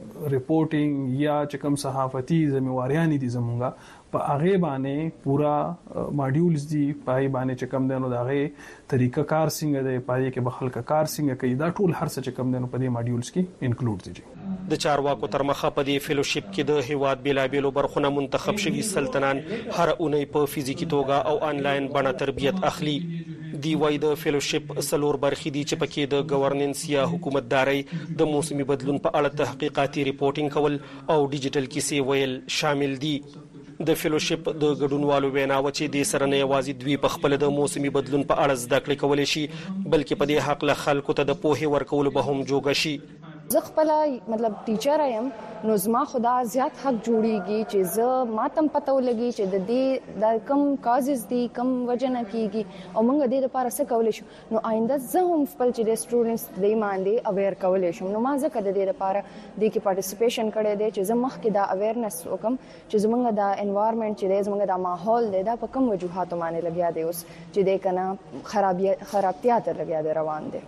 ریپورټینګ یا چې کوم صحافتي ذمہواریاں دي زمونږه په هغه باندې پورا ماډیولز دي پای باندې چې کوم دنو دغه طریقه کار څنګه دی پای کې بخل کا کار څنګه کوي دا ټول هر څه چې کوم دنو په دې ماډیولز کې انکلوډ دي د چارواکو تر مخه په دې فیلوشپ کې د هیواد بلابلو برخونه منتخب شوي سلطنان هر اونۍ په فزیکی توګه او انلاین بڼه تربیت اخلي دی وای د فیلوشپ سلور برخې دي چې پکې د گورننس یا حکومتداري د موسمي بدلون په اړه تحقیقاتي ریپورټینګ کول او ډیجیټل کیسې ویل شامل دي د فیلوشپ د ګډونوالو وینا و چې د سره نه یوازې دوی په خپل د موسمي بدلون په اړه زده کړې کولای شي بلکې په دې حق له خلکو ته د پوهې ورکول به هم جوګ شي زه خپل مطلب ټیچر یم نو زما خدا زیات حق جوړیږي چې زه ماتم پته ولګي چې د دې د کم کازز دي کم وجنه کیږي او موږ د دې لپاره څه کولای شو نو آینده زه هم خپل چې د سټوډنټس د باندې اویر کولای شم نو ما ځکه د دې لپاره د کې پارټیسیپیشن کړی دی چې زه مخکې دا اویرنس وکم چې زمونږ د انوایرنمنت چې د زمونږ د ماحول دی دا په کوم وجوهاتو باندې لګیا دی اوس چې د کنه خرابي خرابتیا تر لګیا دی روان دی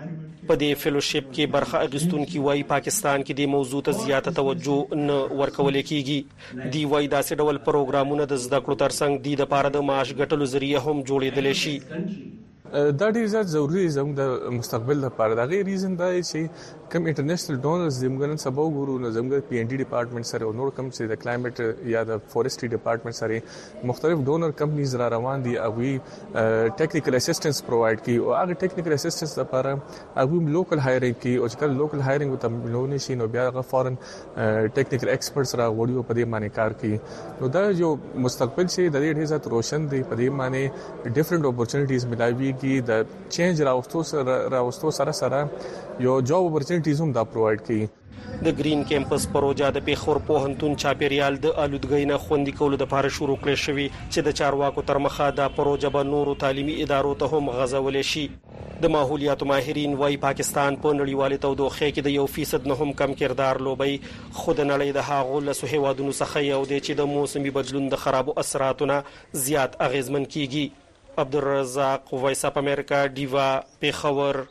په دې فیلوشپ کې برخه اغستونکو وايي پاکستان کې د موضوع ته زیاته توجه نه ورکول کیږي دی وايي داسې ډول پروګرامونه د زده کړو ترڅنګ د لپاره د معاش ګټلو ذریعہ هم جوړېدل شي دا ډیر زیات ضروری زموږ د مستقبل لپاره دا غي ریزن دا چې کوم انټرنیشنل ډونرز زموږ نن سبا ګورو نو زموږ پی ان ډي ډپارټمنټ سره او نور کوم چې د کلایمټ یا د فورستري ډپارټمنټ سره مختلف ډونر کمپنیز را روان دي او وی ټیکنیکل اسسټنس پرووایډ کوي او هغه ټیکنیکل اسسټنس لپاره هغه لوکل هایرینګ کوي او چې لوکل هایرینګ ته لونه شي نو بیا هغه فورن ټیکنیکل ایکسپرټس را وړي په دې معنی کار کوي نو دا یو مستقبل چې د دې ډیر زیات روشن دی په دې معنی ډیفرنٹ اپورچونټیز ملایوي کیږي د چینج راوستو سره راوستو سره سره یو جاب اپورچونټیز هم دا پرووایډ کوي. د گرین کیمپس پروژه د پیښور پوهنتون چاپیریال د آلودګۍ نه خوندي کولو لپاره شروع کړې شوې چې د چارواکو تر مخه د پروژه به نورو تعلیمي ادارو ته هم غځولې شي. د ماحولیاتو ماهرین وايي پاکستان په نړیوالې تودوخې کې د یو فیصد نه هم کم کردار لوبي، خو د نړۍ د هغو لسو هیوادونو څخه یو دی چې د موسمي بدلون د خرابو اثراتونه زیات اغیزمن کیږي. عبدالرزاق، وایس اپ امریکا، دیوا، پیښور.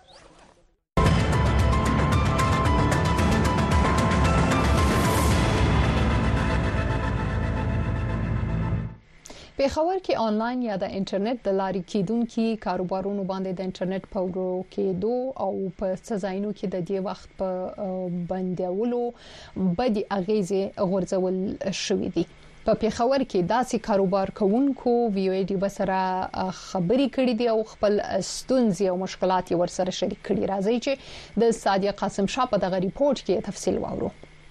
پیښور کې آنلاین یا د انټرنیټ د لارې کېدونکو کاروبارونو باندې د انټرنیټ په ورو کېدو او په سزاینو کې د دې وخت په بندولو بدی اغیزې غورځول شوې دي. په پیښور کې داسې کاروبار کوونکو وی او ای ډي بسره خبري کړې دي او خپل ستونزې او مشکلات یې ورسره شریک کړي. راځي چې د صادق قاسم شاه په دغه ریپورت کې تفصیل واورو.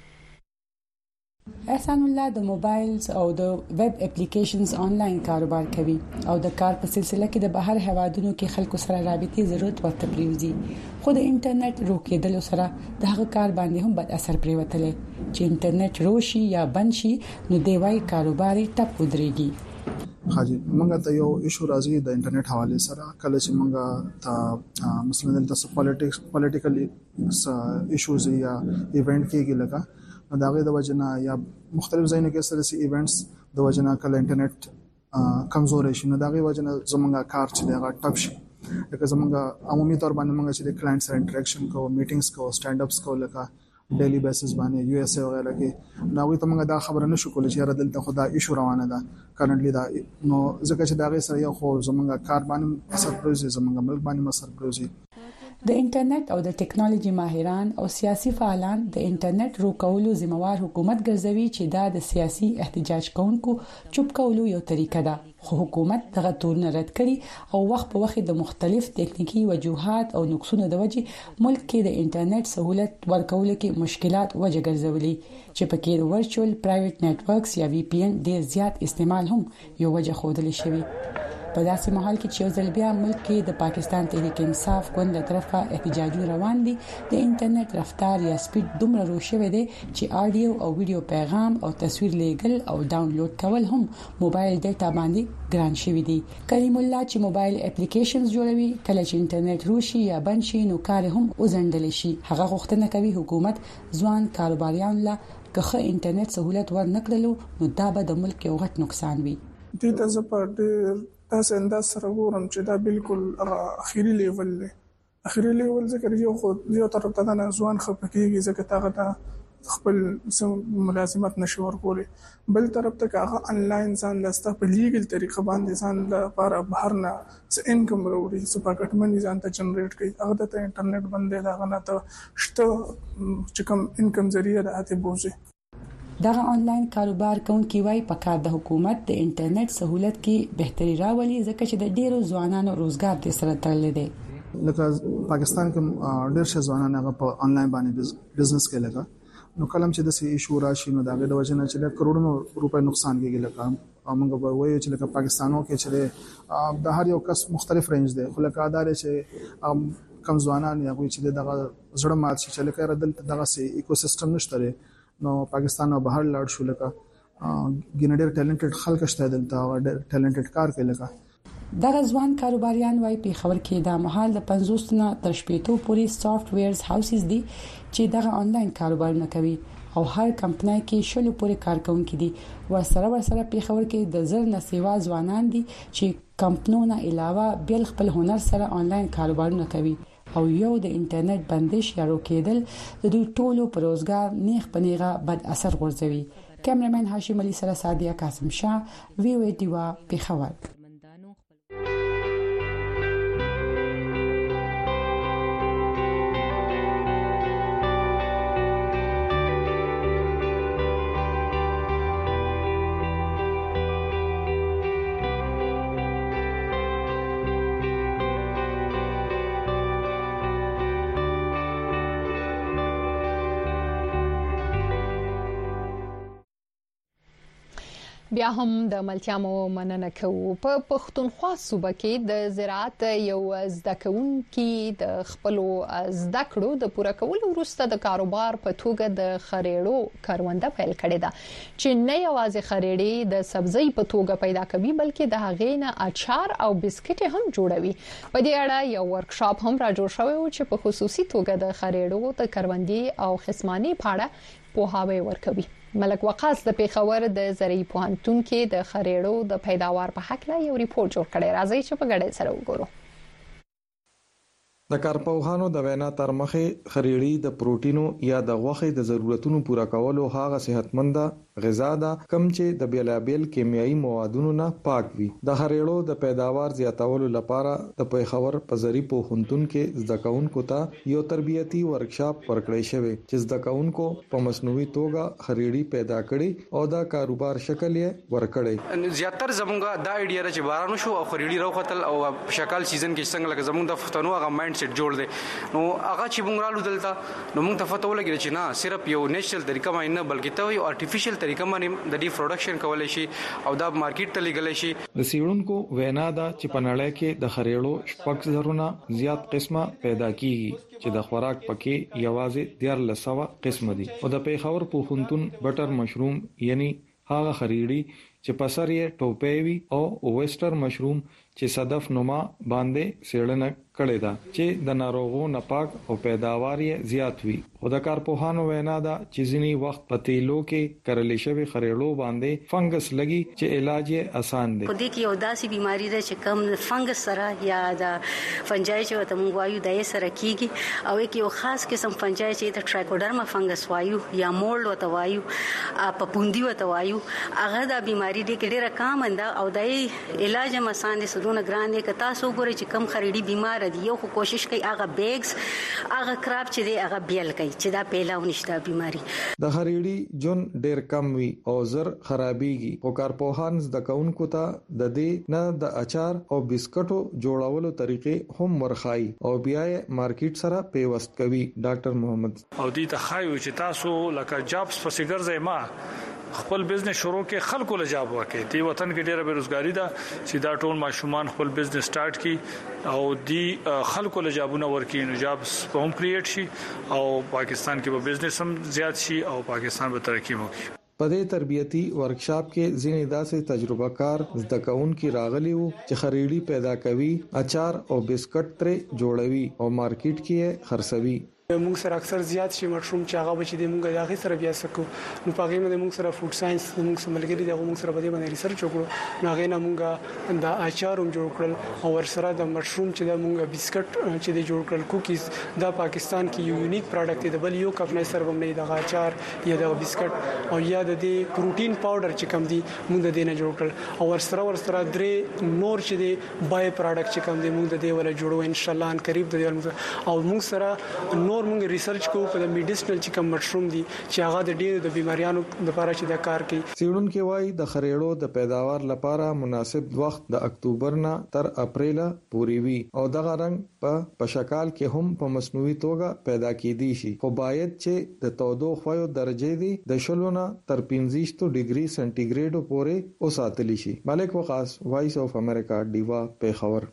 احسان الله د موبایلز او د ویب اپلیکیشنز آنلاین کاروبار کوي او د کار په سلسله کې د بهر هوادونو کې خلکو سره رابطې ضرورت ورته پریوزي، خو د انټرنیټ روکېدل سره د هغه کار باندې هم بد اثر پریوتل چې انټرنیټ روشي یا بند شي نو دی وايي کاروبار ټپ ودرېږي. حاجی موږ ته یو ایشو راځي د انټرنیټ حواله سره، کله چې موږ ته مثلا د پالیټکس پالیټیکل ایشوز یا ایونت کېږي لکه دا غي د وجنه یا مختلف ځایونو کې سره سي ایونټس د وجنه کله انټرنیټ کمزور شي نو دا غي وجنه زمونږه کار چې دا ټپ شي. لکه زمونږه عمومي تور باندې موږ چې د کلاینټ سره انټریکشن کوو، میټینګز کوو، سټاند اپس کوو لکه ډیلی بیسس باندې یو اس ای وغیرہ کې نو غوي ته موږ دا خبره نشو کولای چې را دلته خدا ایشو روانه ده کرنټلی دا نو ځکه چې دا غي سره یو خو زمونږه کار باندې اثر پروزي، زمونږه ملک باندې اثر پروزي. د انټرنیټ او د ټیکنالوژي ماهران او سیاسي فعالان د انټرنیټ روکولو ذمہوار حکومت ګرځوي چې دا د سیاسي احتجاج کوونکو چوپ کولو یو طریقه ده، خو حکومت دغه تورن رد کړي او وخت په وخت د مختلف ټکنیکی وجوهات او نقصونو د وجې ملک کې د انټرنیټ سہولت ورکولو کې مشکلات وجه ګرځولي چې پکې د ورچوال پرایویټ نتورکس یا وی پی ان ډیر زیات استعمال هم یو وجه خوده شوی. په داسې مهال کې چې یو ځل بیا ملک کې د پاکستان تحریک انصاف ګوند له طرفه احتجاجونه روان دي، د انټرنیټ رفتار یا سپیډ دومره رو شوی دی چې آډیو او ویډیو پیغام او تصویر لیږل او ډاونلوډ کول هم موبایل ډیټا باندې ګران شوی دي. کریم الله چې موبایل اپلیکیشنز جوړوي، کله چې انټرنیټ روشي یا بند شي نو کار هم وزندل شي. هغه غوښتنه کوي حکومت ځوان کاروباریان لا که انټرنیټ سہولت ورنکړلو نو دا به د ملک یو غټ نقصان وي. دې ته زپړ تاسو انداز سره ګورم چې دا بالکل اخیری لیول دی. اخیری لیول ذکر یو خو یو طرف ته نه ځوان خپکیږي ځکه تاغه ته خپل ملازمت نشو ورکولې، بل طرف ته هغه انلاین ځان لاسته په لیګل طریقه باندې ځان لپاره بهر نه څه انکم وروړي، څه پاکټمنی ځان ته جنریټ کوي. هغه ته انټرنیټ باندې دا غنه ته شته چې کوم انکم ذریعہ راته بوزي. دغه آنلاین کاروبار کوونکي وايي په کار د حکومت د انټرنیټ سہولت کې بهتري راولي ځکه چې د ډیرو ځوانانو روزګار د سره تړلې دي. لکه پاکستان کې ډیر شه ځوانان هغه په آنلاین باندې بزنس کوي، لکه نو کلم چې د سی ایشو راشي نو دغه د وجنه چې کروڑونو روپے نقصان کېږي. لکه موږ به وایو چې لکه پاکستانو کې چې د هر یو کس مختلف رینج دی، خو لکه ادارې چې کم ځوانان یا کوئی چې دغه زړه مات شي چې لکه ردل دغه سی ایکو سیستم نشته نو پاکستان او بهر لاړ شو. لکه ګینډر ټیلنټډ خلک شته دلته او ټیلنټډ کار کوي. لکه دغه ځوان کاروباریان وايي په خبر کې د محل د پنځوس نه تر شپږ پورې سافټ ویرز هاوسز دي چې دغه آنلاین کاروبارونه کوي او هر کمپنۍ کې شلو پورې کارکونکي دي. ورسره ورسره په خبر کې د زر نه سیوا ځوانان دي چې کمپنونو علاوه بل خپل هنر سره آنلاین کاروبارونه کوي او یو د انټرنیټ بندش یا روکېدل د دوی ټولو پر روزګار نیغ پنیغه بد اثر غورځوي. کیمرمن هاشم علي سره صادق قاسم شاه، وی او ای دیوا، پیښور. بیا هم د ملتيامو مننه کوو. په پښتونخوا صوبه کې د زراعت یو زده کوونکي د خپل زده کړو د پوره کولو وروسته د کاروبار په توګه د خریړو کارونده پیل کړې ده چې نه یوازې خریړې د سبزی په توګه پیدا کوي بلکې د هغې نه اچار او بسکټ هم جوړوي. په دې اړه یو ورکشاپ هم را جوړ شوی و چې په خصوصي توګه د خریړو د کروندې او خصماني په اړه پوهاوی ورکوي. ملک وقاص د پیښور د زرعي پوهنتون کې د خریړو د پیداوار په حق لا یو ریپورت جوړ کړی. راځي چې په ګډه سره وګورو. د کارپوهانو د وینا تر مخه خریړی د پروتینو یا د غوښې د ضرورتونو پوره کولو هغه صحتمند غذا ده کوم چې د بیلابل کیمیاوي موادونو نه پاک وي. د خریړو د پیداوار زیاتولو لپاره د پیښور په زرعي پوهنتون کې زده کوونکو ته یو تربیتی ورکشاپ ورکړی شوی چې زده کوونکو په مصنوعي توګه خریړی پیدا کړي او د کاروبار شکل یې ورکړي. زیاتره زمونږه دا ایډیا چې بارانو شو او خریړی راوختل او شکل سیزن کې څنګه لکه زمونږ د پښتنو هغه مایند سیټ جوړ دی نو هغه چې مونږ رالو دلته نو مونږ ته پته ولګی چې نه صرف یو نېچرل طریقه باندې نه بلکې ته یو آرټیفیشل طریقه باندې د ډی پروډکشن کولای شي او دا مارکیټ ته لګلای شي. د سیړونکو وینا دا چې په نړۍ کې د خریړو شپږ زرونه زیات قسمه پیدا کیږي چې د خوراک پکې یوازې ډیر لسوه قسم دي او د پیښور پوهنتون بټر مشروم یعنی هغه خریړی چې پسر یې ټوپې وي او وېسټر مشروم چې صدف نما باندې سیړنه کړي دا چې د ناروغو نپاک او پیداوار یې زیات وي. خو د کارپوهانو وینا دا چې ځینی وخت په تیلو کې کرلې شوی خریړو باندې فنګس لګي چې علاج یې آسان دی. په دې کې یو داسې بیماری ده چې کم فنګس سره یا د فنجای چې وته موږ وایو د یې سره کیږي او یک یو خاص قسم فنجای چې د ټرایکوډرما فنګس وایو یا مولډ وته وایو په پوندي وته وایو هغه د بیماری دې کې ډیره کامن ده او د علاج هم آسان دي. سونه ګران دي که تاسو ګورئ چې کم خریړي بیمار دي یو خو کوشش کوي هغه بیگز هغه کراب چې دی هغه بیل کوي چې دا پیلاو نشته بیماری. د خریړي جون ډیر کم وي او زر خرابيږي. او کارپوهان د کاونکو ته د دې نه د اچار او بسکټو جوړولو طریقې هم ورخای او بیا مارکیټ سره پیوست کوي. ډاکټر محمد او دې ته خایو چې تاسو لکه جابس پسې ګرځئ ما خپل بزنس شروع کې خلکو له جاب ورکړي. دی وطن کې ډیره بیروزګاری ده چې دا ټول ماشومان خپل بزنس سٹارټ کړي او دی خلکو له جابونه ورکړي نو جابس هم کریټ شي او پاکستان کې به بزنس هم زیات شي او پاکستان به ترقی وکړي. په دې تربیتی ورکشاپ کې ځینې داسې تجربه کار زده کوونکي راغلي وو چې خریړي پیدا کوي اچار او بسکټ ترې جوړوي او مارکیټ کې خرڅوي. موږ سره اکثر زیات شي مشروم چې هغه بچي د موږ داخلي سره بیا سکو نو پاګې نو د موږ سره فود ساينس موږ سره ملګری دغه موږ سره بده باندې ریسرچ وکړو نو هغه نه موږ د اچاروم جوړ کړل او ور سره د مشروم چې د موږ بسکټ چې د جوړ کړل کوکیز دا پاکستان کې یو یونیک پروډکټ دی. د بل یو کفنه سره هم نه د اچار یا د بسکټ او یا د پروتین پاوډر چې کم دی موږ د دینه جوړ کړل او ور سره ور سره درې نور چې دی بای پروډکټ چې کم دی موږ د دې ولا جوړو ان شاء الله ان قریب د او موږ سره نور موږ ریسرچ کوو په میډیسنل چې کوم مشروم دي چې هغه د ډېرو د بیماریانو لپاره چې دا کار کوي. سیړونکو وايي د خریړو د پیداوار لپاره مناسب وخت د اکتوبر نه تر اپریل پورې وي او دغه رنګ په پشکال کې هم په مصنوعي توګه پیدا کیدی شي خو باید چې د تودوخه درجه دي د شلونه تر پنځه ډیګري سنټیګریډ پورې وساتلی شي. ملک وقاص وایس اف امریکا دیوا پیښور.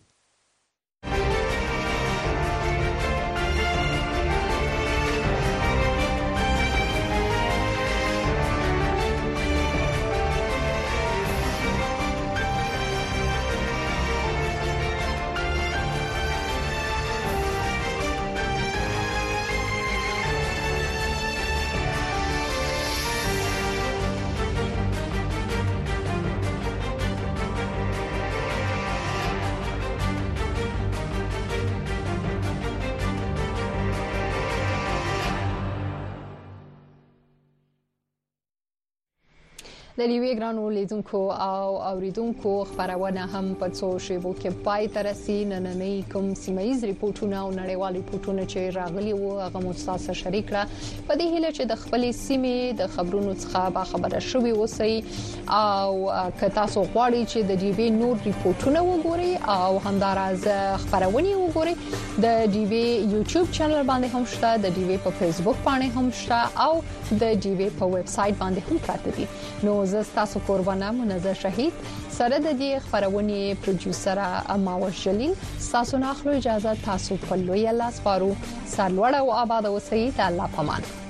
د لیوی ګرانو لیدونکو او اوریدونکو خبرونه هم په څو شیبو کې پای ته رسي. نننۍ کوم سیمایي ریپورتونه او نړیوال ریپورتونه چې راغلي وو هغه مو تاسو شریک کړه په دې هیله چې د خپلې سیمې د خبرونو څخه با خبره شوي اوسئ او که تاسو غواړئ چې د ډي وی نور ریپورتونه وګورئ او همداراز خبرونه وګورئ د ډي وی یوټیوب چینل باندې هم شته د ډي وی په فیسبوک باندې هم شته او د ډي وی په ویب سټ باندې هم پراته دي. نو نو زه تاسو قربانه منزه شهید سره د دې خبرونه پروډوسر اماوش جلیل تاسو نه اخلو اجازه تاسو په لوی الله سپارو سرلوړ او آباد اوسئ. الله پامان.